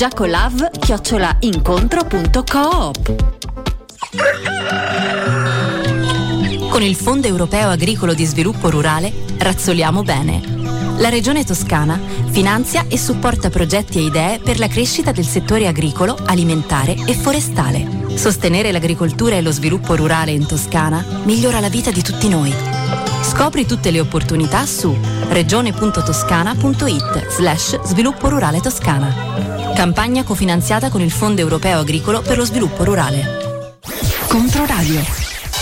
giacolav@incontro.coop. Con il Fondo Europeo Agricolo di Sviluppo Rurale razzoliamo bene. La Regione Toscana finanzia e supporta progetti e idee per la crescita del settore agricolo, alimentare e forestale. Sostenere l'agricoltura e lo sviluppo rurale in Toscana migliora la vita di tutti noi. Scopri tutte le opportunità su regione.toscana.it/sviluppo rurale toscana. Campagna cofinanziata con il Fondo Europeo Agricolo per lo Sviluppo Rurale. Controradio.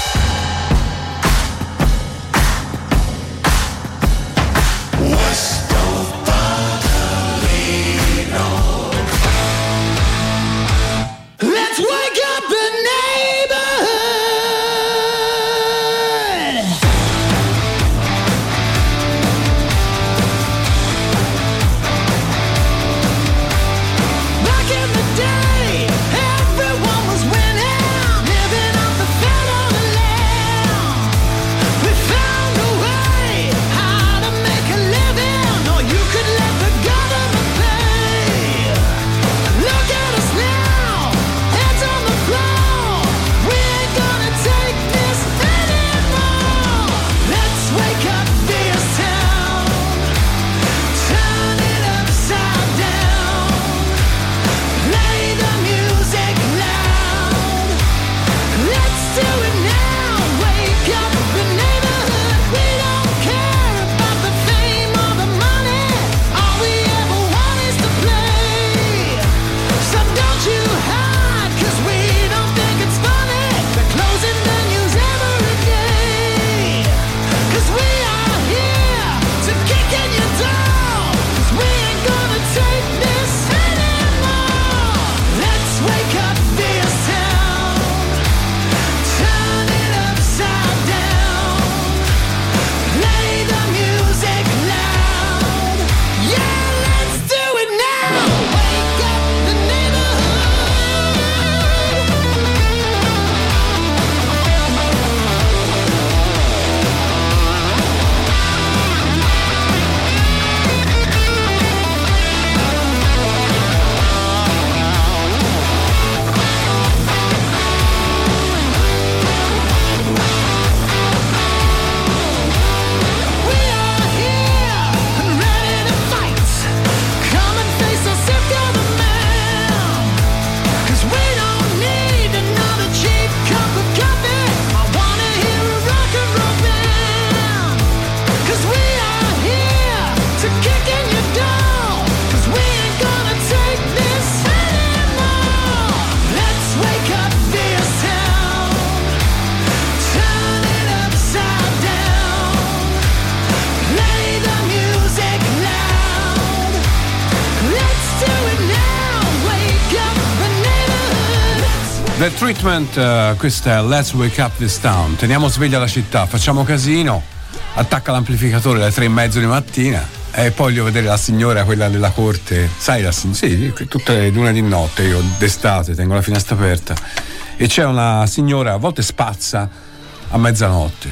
The Treatment, questa è Let's Wake Up This Town. Teniamo sveglia la città, facciamo casino, attacca l'amplificatore alle 3:30 di mattina e poi voglio vedere la signora, quella della corte, sai, sì, tutte le lune di notte, io d'estate tengo la finestra aperta e c'è una signora, a volte spazza a mezzanotte.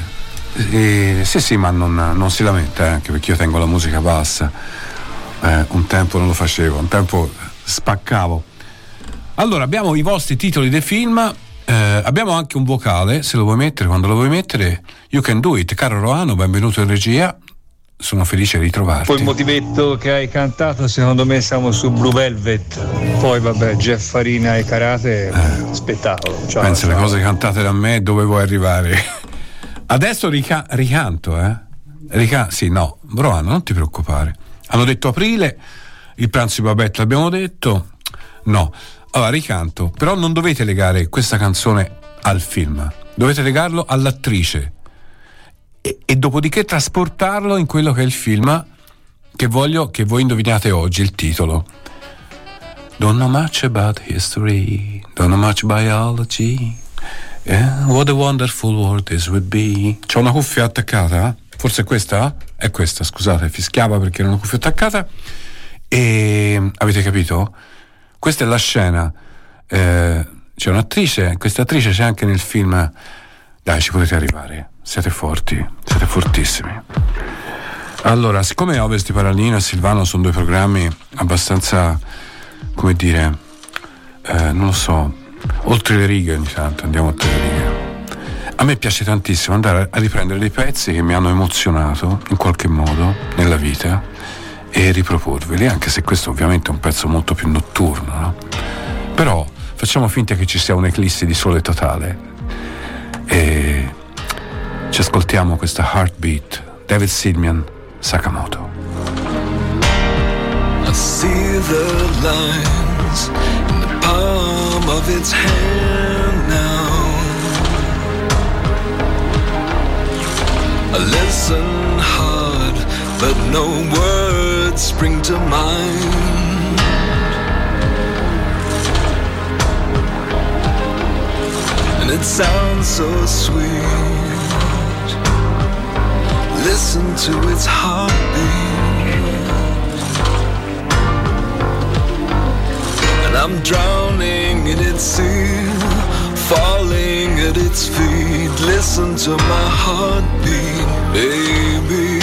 Sì, ma non si lamenta, anche perché io tengo la musica bassa. Un tempo non lo facevo, un tempo spaccavo. Allora, abbiamo i vostri titoli dei film, abbiamo anche un vocale, se lo vuoi mettere, quando lo vuoi mettere, you can do it. Caro Roano, benvenuto in regia, sono felice di ritrovarti. Poi il motivetto che hai cantato, secondo me siamo su Blue Velvet, poi vabbè, Jeff Farina e Karate, spettacolo. Ciao, pensa, le cose cantate da me, dove vuoi arrivare? Adesso ricanto, sì, no, Broano, non ti preoccupare. Hanno detto aprile, il pranzo di Babette l'abbiamo detto, no. Allora, ricanto, però non dovete legare questa canzone al film, dovete legarlo all'attrice e dopodiché trasportarlo in quello che è il film che voglio che voi indoviniate oggi, il titolo. Don't know much about history, don't know much biology, what a wonderful world this would be. C'ho una cuffia attaccata? Forse è questa? È questa, scusate, fischiava perché era una cuffia attaccata. E avete capito? Questa è la scena. C'è un'attrice, questa attrice c'è anche nel film. Dai, ci potete arrivare, siete forti, siete fortissimi. Allora, siccome Ovest di Parallino e Silvano sono due programmi abbastanza, come dire, non lo so, oltre le righe, ogni tanto andiamo oltre le righe. A me piace tantissimo andare a riprendere dei pezzi che mi hanno emozionato in qualche modo nella vita e riproporveli, anche se questo ovviamente è un pezzo molto più notturno, no? Però facciamo finta che ci sia un'eclissi di sole totale e ci ascoltiamo questa Heartbeat, David Silmian, Sakamoto. I see the lines in the palm of its hand now. I listen hard, but no words spring to mind. And it sounds so sweet. Listen to its heartbeat. And I'm drowning in its sea, falling at its feet. Listen to my heartbeat, baby.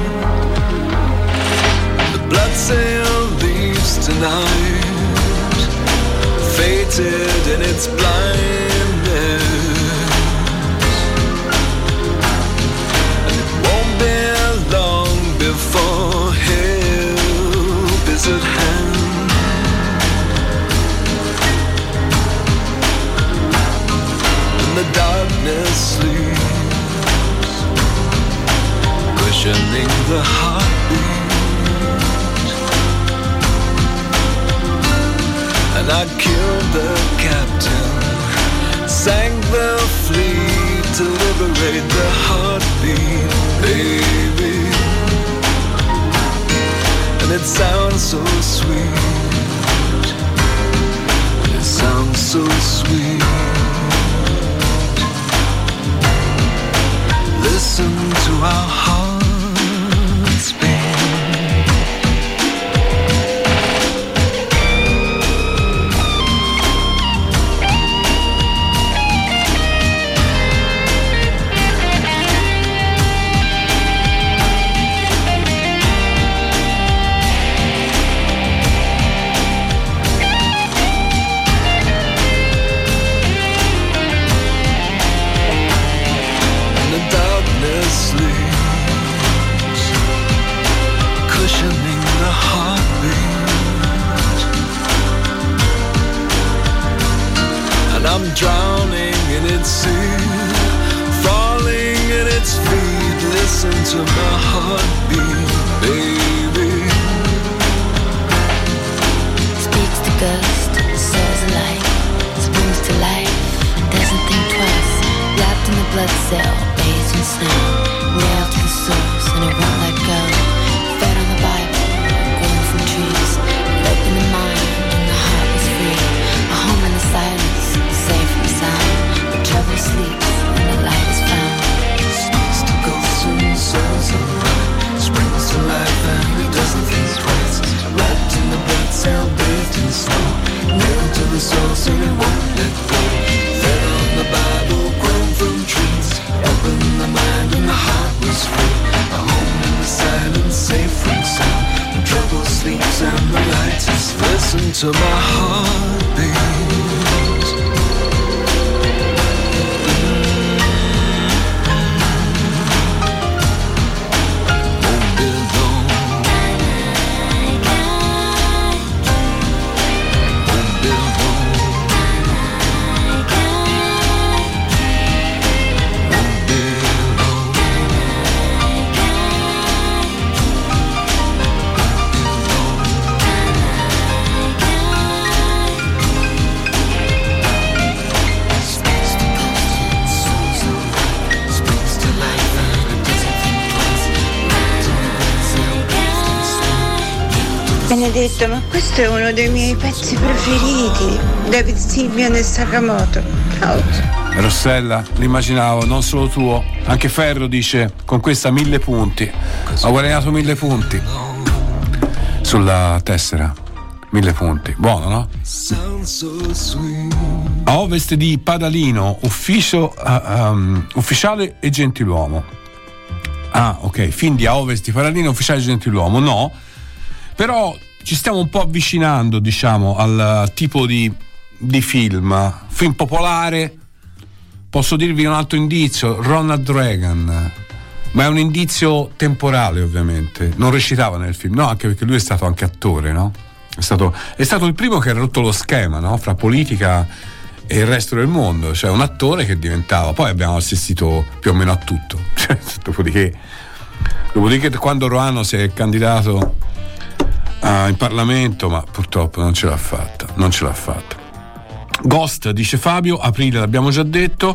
The blood cell leaves tonight, fated in its blindness. And it won't be long before help is at hand. The darkness sleeps, cushioning the heartbeat. And I killed the captain, sank the fleet to liberate the heartbeat, baby. And it sounds so sweet, it sounds so sweet. Listen to our hearts beat. Cushioning the heartbeat. And I'm drowning in its sea, falling at its feet. Listen to my heartbeat, baby. Speaks to ghost, soars alight, springs to life, and doesn't think twice. Wrapped in the blood cell, bathed in snow, nailed to the source, and it won't let go. Fed on the Bible, growing from trees, open the mind and the heart was free. A home in the silence, safe from sound. The trouble sleeps and the light is found. Speaks to ghosts and souls alive, springs to life and it doesn't think twice. Wrapped in the blood cell, bathed in snow, nailed to the source and it won't let go. Fed on the Bible, grown from trees, open the mind and the heart was free. A home in the silence, safe from sound. The trouble sleeps and the light is. Listen to my heartbeat. Benedetto, ma questo è uno dei miei pezzi preferiti. David Sylvian e Sakamoto. Ciao. Rossella, l'immaginavo, non solo tuo. Anche Ferro dice, con questa 1000 punti. Ho guadagnato 1000 punti. Sulla tessera. 1000 punti. Buono, no? A ovest di Padalino, ufficiale e gentiluomo. Ah, ok. Fin di a ovest di Padalino, ufficiale e gentiluomo. No. Però ci stiamo un po' avvicinando, diciamo, al tipo di film popolare. Posso dirvi un altro indizio: Ronald Reagan, ma è un indizio temporale, ovviamente. Non recitava nel film, no, anche perché lui è stato anche attore, no? È stato il primo che ha rotto lo schema, no? Fra politica e il resto del mondo, cioè un attore che diventava. Poi abbiamo assistito più o meno a tutto. Dopodiché quando Roano si è candidato in Parlamento, ma purtroppo non ce l'ha fatta. Ghost, dice Fabio, aprile l'abbiamo già detto.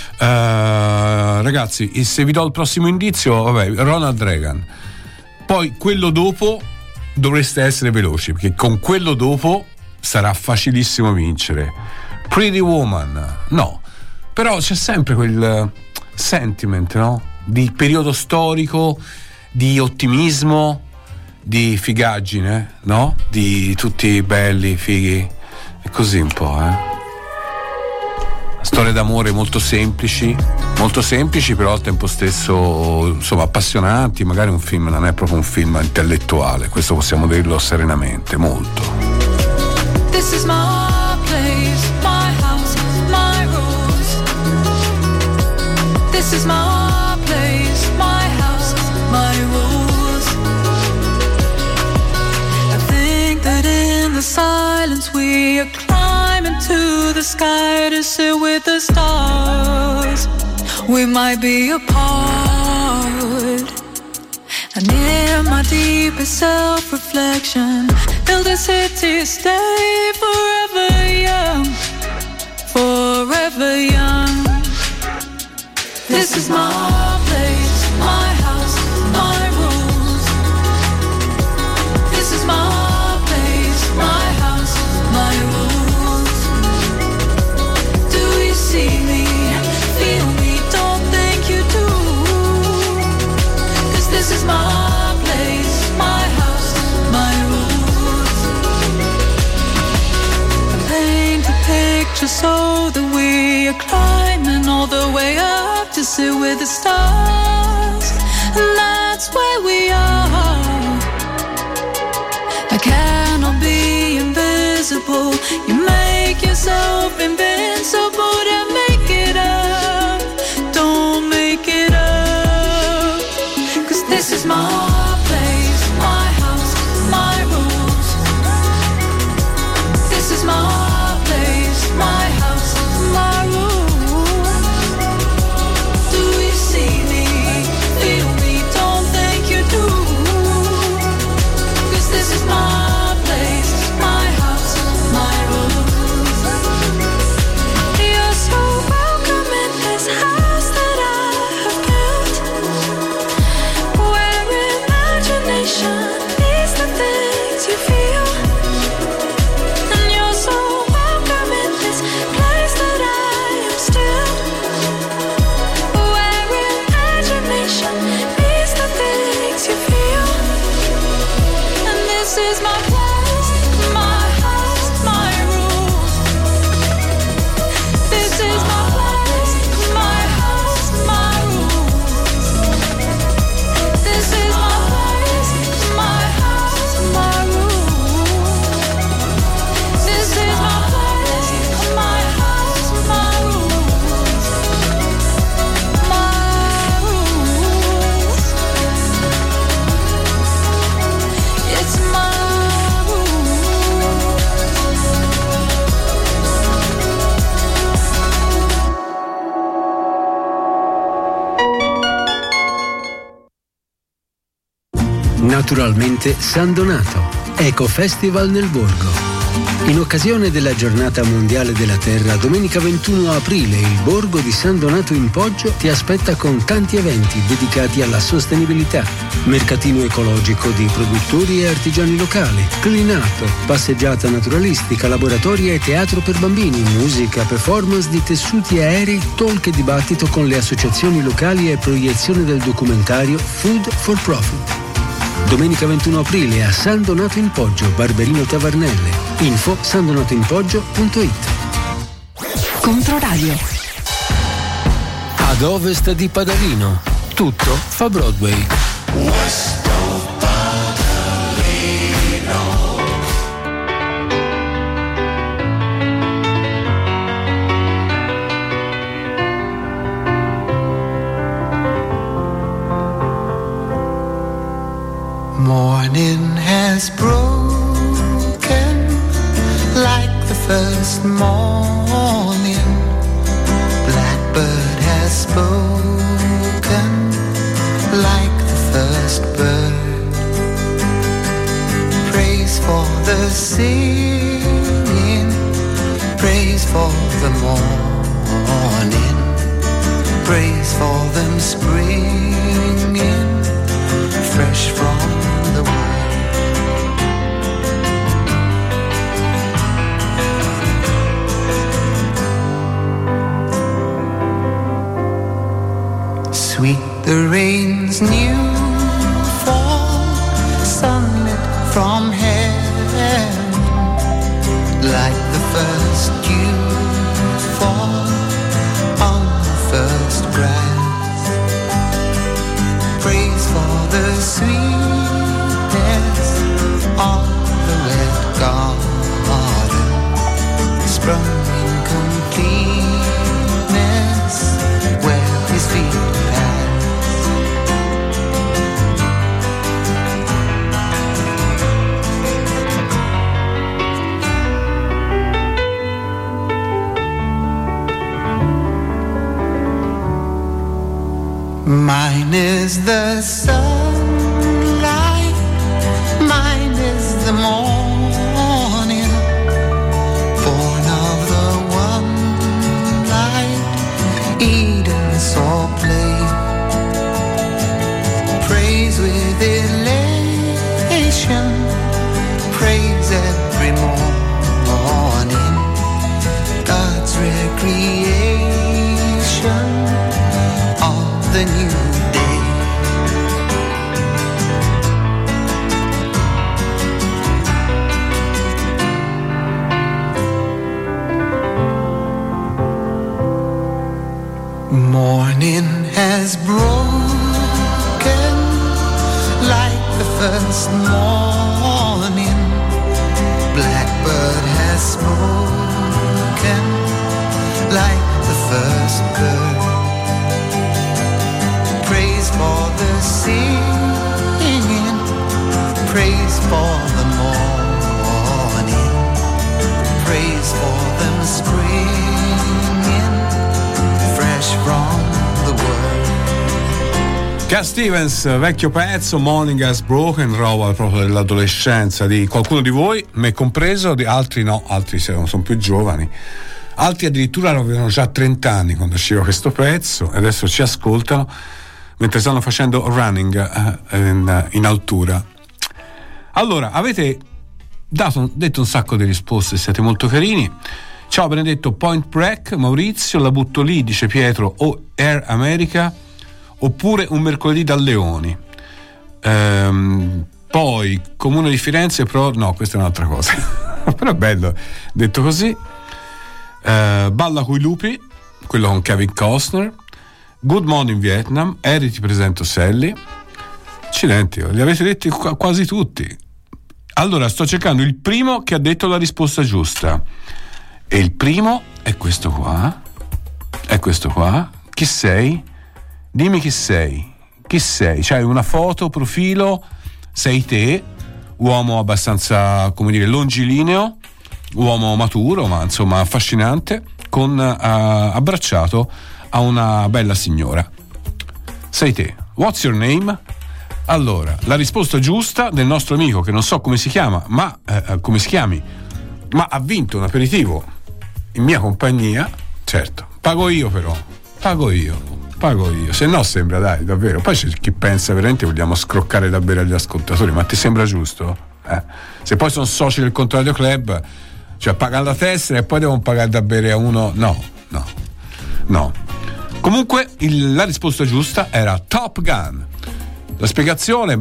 Ragazzi, se vi do il prossimo indizio, vabbè, Ronald Reagan. Poi quello dopo dovreste essere veloci, perché con quello dopo sarà facilissimo vincere. Pretty Woman, no, però c'è sempre quel sentiment, no? Di periodo storico, di ottimismo, di figaggine, no? Di tutti belli, fighi, è così un po', Storie d'amore molto semplici, però al tempo stesso, insomma, appassionanti. Magari un film non è proprio un film intellettuale, questo possiamo dirlo serenamente, molto. This is my place, my house, my rules. This is my place, my house, my rules. I think that in the silence we are climbing to the sky to sit with the stars. We might be apart. And in my deepest self-reflection, will the city stay forever young? Forever young. This is my place, my house, my rules. This is my place, my house, my rules. Do you see me, feel me, don't think you do? 'Cause this is my place, my house, my rules. I paint a picture so that we are climbing all the way up to sit with the stars, and that's where we are. I cannot be invisible. You make yourself invincible to make it up. Don't make it up. 'Cause this is my place, my house, my rules. This is my place, my house, my rules. Do you see me, feel me, don't think you do? 'Cause this is my place, my house, my rules. You're so welcome in this house that I have built, where imagination is the things you feel. And you're so welcome in this place that I am still, where imagination is the things you feel. And this is my place, my house, my rules. This is my place, my house, my rules. This is my place, my house, my rules. This is my place, my house, my rules. My rules. It's my Naturalmente San Donato, Eco Festival nel Borgo. In occasione della Giornata Mondiale della Terra, domenica 21 aprile, il borgo di San Donato in Poggio ti aspetta con tanti eventi dedicati alla sostenibilità. Mercatino ecologico di produttori e artigiani locali, clean-up, passeggiata naturalistica, laboratoria e teatro per bambini, musica, performance di tessuti aerei, talk e dibattito con le associazioni locali e proiezione del documentario Food for Profit. Domenica 21 aprile a San Donato in Poggio, Barberino Tavernelle. Info sandonatoinpoggio.it. Controradio. Ad ovest di Padalino, tutto fa Broadway. Morning has broken like the first morning. Blackbird has spoken like the first bird. Praise for the singing, praise for the morning, praise for them springing fresh from the world. Sweet the rain's new fall, sunlit from heaven, like the first dew fall on the first grass. Praise for the sweetness of the wet garden, sprung in completeness where his feet pass. Mine is the sunlight, mine is the morning, born of the one light Eden saw play. Praise with elation, praise every morning, God's recreation of the new day. Morning has broken like the first morning. Blackbird has spoken like the first bird. Praise for the singing, praise for the morning, praise for them springing fresh from the world. Cat Stevens, vecchio pezzo, Morning Has Broken, roba proprio dell'adolescenza di qualcuno di voi, me compreso, di altri no, altri sono più giovani. Altri addirittura avevano già 30 anni quando usciva questo pezzo e adesso ci ascoltano mentre stanno facendo running in altura. Allora, avete detto un sacco di risposte, siete molto carini. Ciao Benedetto, Point Break, Maurizio, la butto lì, dice Pietro, o Air America, oppure un mercoledì da Leoni. Poi Comune di Firenze, però no, questa è un'altra cosa. Però è bello detto così. Balla coi lupi, quello con Kevin Costner. Good Morning Vietnam, Harry ti presento Sally. Accidenti, li avete detti quasi tutti. Allora sto cercando il primo che ha detto la risposta giusta e il primo è questo qua. Chi sei? Dimmi chi sei. C'hai una foto, profilo, sei te, uomo abbastanza, come dire, longilineo, uomo maturo ma insomma affascinante, con abbracciato a una bella signora. Sei te. What's your name? Allora, la risposta giusta del nostro amico, che non so come si chiama, ma come si chiami, ma ha vinto un aperitivo in mia compagnia. Certo, pago io, se no sembra, dai, davvero. Poi c'è chi pensa veramente vogliamo scroccare da bere agli ascoltatori, ma ti sembra giusto? Se poi sono soci del Contrario Club, cioè pagano la tessera e poi devono pagare da bere a uno? No. Comunque la risposta giusta era Top Gun. La spiegazione,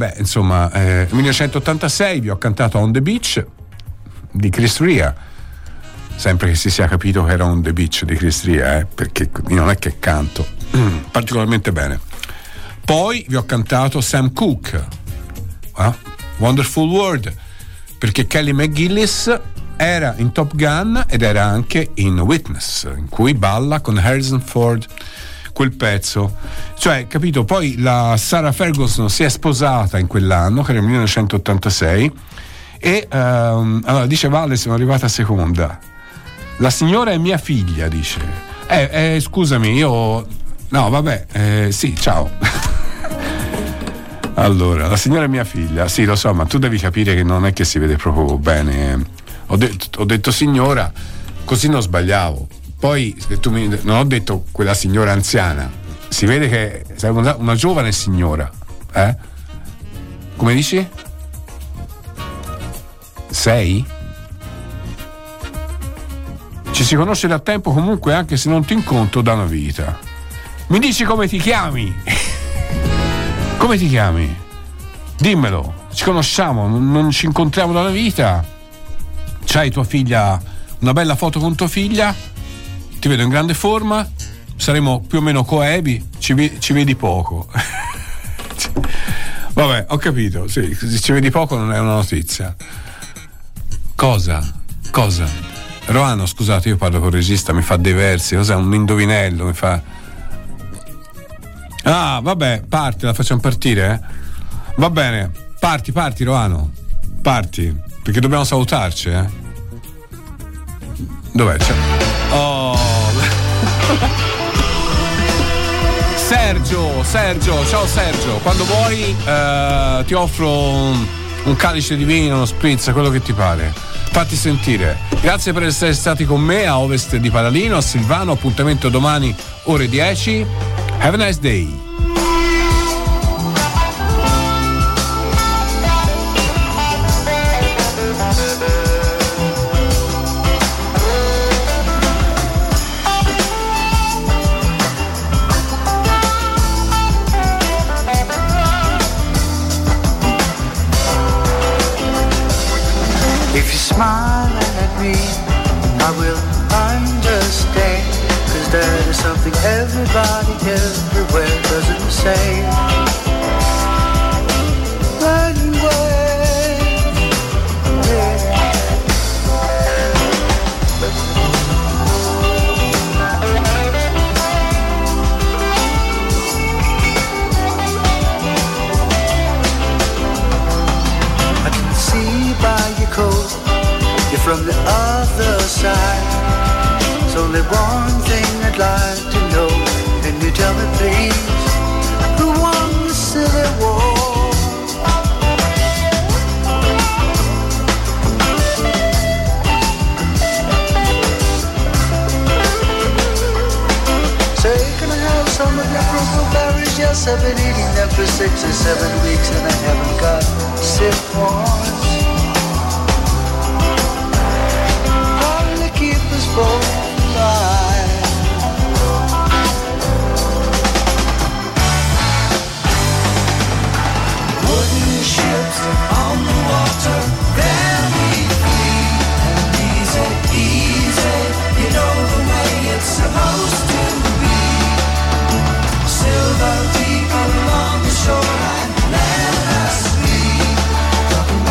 1986 vi ho cantato On the Beach di Chris Rea, sempre che si sia capito che era On the Beach di Chris Rea, perché non è che canto particolarmente bene. Poi vi ho cantato Sam Cooke, Wonderful World, perché Kelly McGillis era in Top Gun ed era anche in Witness, in cui balla con Harrison Ford quel pezzo, cioè, capito? Poi la Sarah Ferguson si è sposata in quell'anno, che era il 1986, e allora dice Valle, sono arrivata seconda. La signora è mia figlia, dice. Scusami, io no, vabbè, sì, ciao. Allora, la signora è mia figlia, sì, lo so, ma tu devi capire che non è che si vede proprio bene. Ho detto signora, così non sbagliavo. Poi non ho detto quella signora anziana, si vede che sei una giovane signora, Come dici? Sei? Ci si conosce da tempo comunque, anche se non ti incontro da una vita. Mi dici come ti chiami? Come ti chiami? Dimmelo, ci conosciamo, non ci incontriamo da una vita? C'hai tua figlia, una bella foto con tua figlia? Ti vedo in grande forma, saremo più o meno coevi, ci vedi poco. Vabbè, ho capito, sì, ci vedi poco non è una notizia. Cosa? Roano, scusate, io parlo con il regista, mi fa dei versi, cos'è? Un indovinello, mi fa... Ah, vabbè, parti, la facciamo partire, Va bene, parti, Roano, parti, perché dobbiamo salutarci, Dov'è? Oh. Sergio, ciao Sergio, quando vuoi ti offro un calice di vino, uno spritz, quello che ti pare. Fatti sentire. Grazie per essere stati con me a Ovest di Paralino, a Silvano. Appuntamento domani ore 10. Have a nice day. Smiling at me, I will understand, 'cause there is something everybody everywhere doesn't say. Anyway, I can see by your coat you're from the other side. There's only one thing I'd like to know. Can you tell me please, who won the Civil War? Say, can I have some of your purple berries? Yes, I've been eating them for 6 or 7 weeks and I haven't got sick once. Keep us both alive. Wooden ships on the water, very free and easy, easy. You know the way it's supposed to be. Silver people along the shoreline, let us be.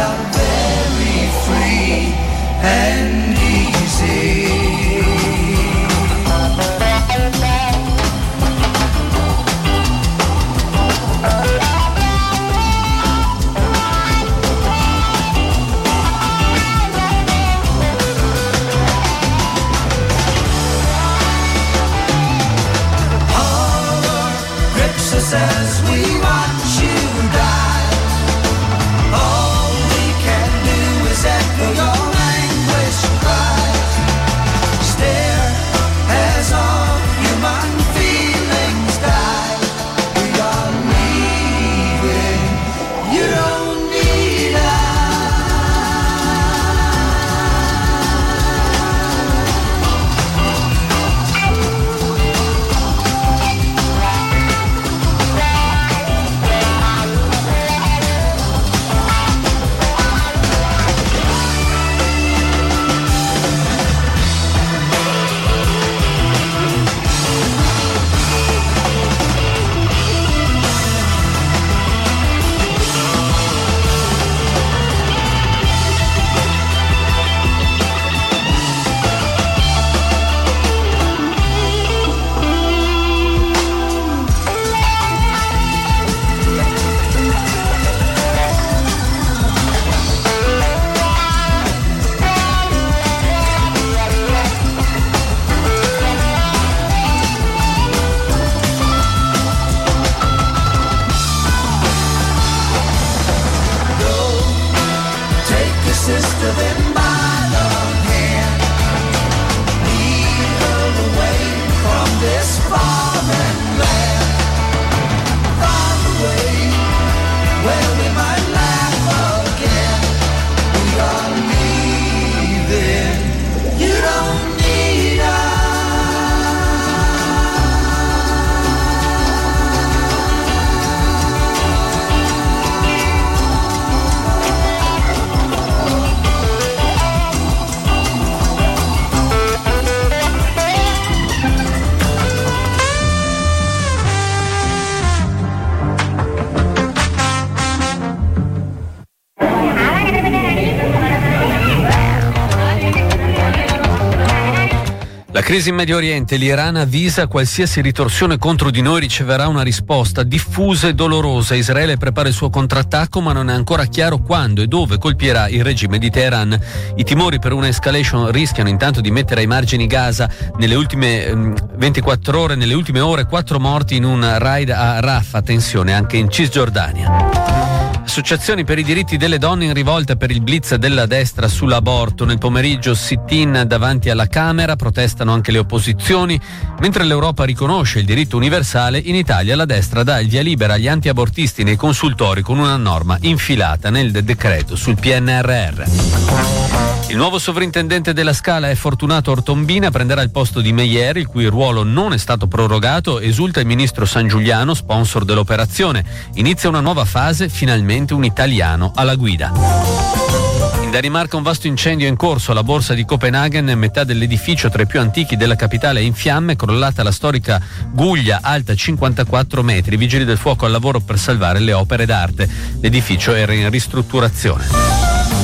Crisi in Medio Oriente, l'Iran avvisa qualsiasi ritorsione contro di noi riceverà una risposta diffusa e dolorosa. Israele prepara il suo contrattacco, ma non è ancora chiaro quando e dove colpirà il regime di Teheran. I timori per una escalation rischiano intanto di mettere ai margini Gaza. Nelle ultime 24 ore, nelle ultime ore, 4 morti in un raid a Rafah, tensione anche in Cisgiordania. Associazioni per i diritti delle donne in rivolta per il blitz della destra sull'aborto. Nel pomeriggio sit-in davanti alla Camera, protestano anche le opposizioni. Mentre l'Europa riconosce il diritto universale, in Italia la destra dà il via libera agli antiabortisti nei consultori con una norma infilata nel decreto sul PNRR. Il nuovo sovrintendente della Scala è Fortunato Ortombina, prenderà il posto di Meyer, il cui ruolo non è stato prorogato. Esulta il ministro Sangiuliano, sponsor dell'operazione. Inizia una nuova fase, finalmente un italiano alla guida. In Danimarca un vasto incendio è in corso alla borsa di Copenaghen. Metà dell'edificio tra i più antichi della capitale è in fiamme, crollata la storica guglia alta 54 metri. Vigili del fuoco al lavoro per salvare le opere d'arte. L'edificio era in ristrutturazione.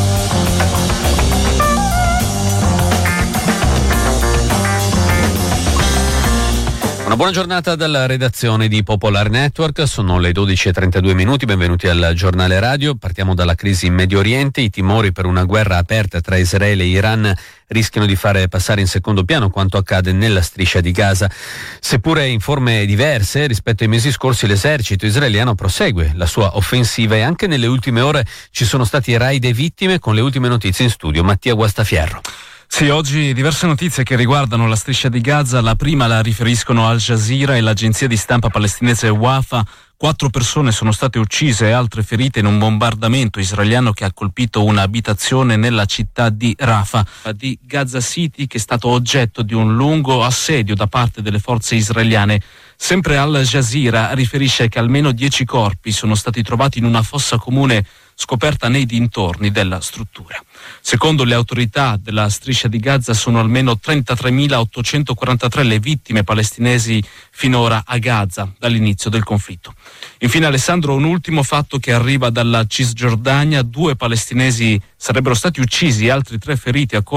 Una buona giornata dalla redazione di Popolare Network, sono le 12:32, benvenuti al giornale radio. Partiamo dalla crisi in Medio Oriente. I timori per una guerra aperta tra Israele e Iran rischiano di fare passare in secondo piano quanto accade nella striscia di Gaza. Seppure in forme diverse rispetto ai mesi scorsi, l'esercito israeliano prosegue la sua offensiva e anche nelle ultime ore ci sono stati raid e vittime. Con le ultime notizie in studio Mattia Guastafierro. Sì, oggi diverse notizie che riguardano la striscia di Gaza. La prima la riferiscono Al Jazeera e l'agenzia di stampa palestinese Wafa. 4 persone sono state uccise e altre ferite in un bombardamento israeliano che ha colpito un'abitazione nella città di Rafah di Gaza City, che è stato oggetto di un lungo assedio da parte delle forze israeliane. Sempre Al Jazeera riferisce che almeno 10 corpi sono stati trovati in una fossa comune scoperta nei dintorni della struttura. Secondo le autorità della striscia di Gaza sono almeno 33.843 le vittime palestinesi finora a Gaza dall'inizio del conflitto. Infine, Alessandro, un ultimo fatto che arriva dalla Cisgiordania: 2 palestinesi sarebbero stati uccisi e altri 3 feriti a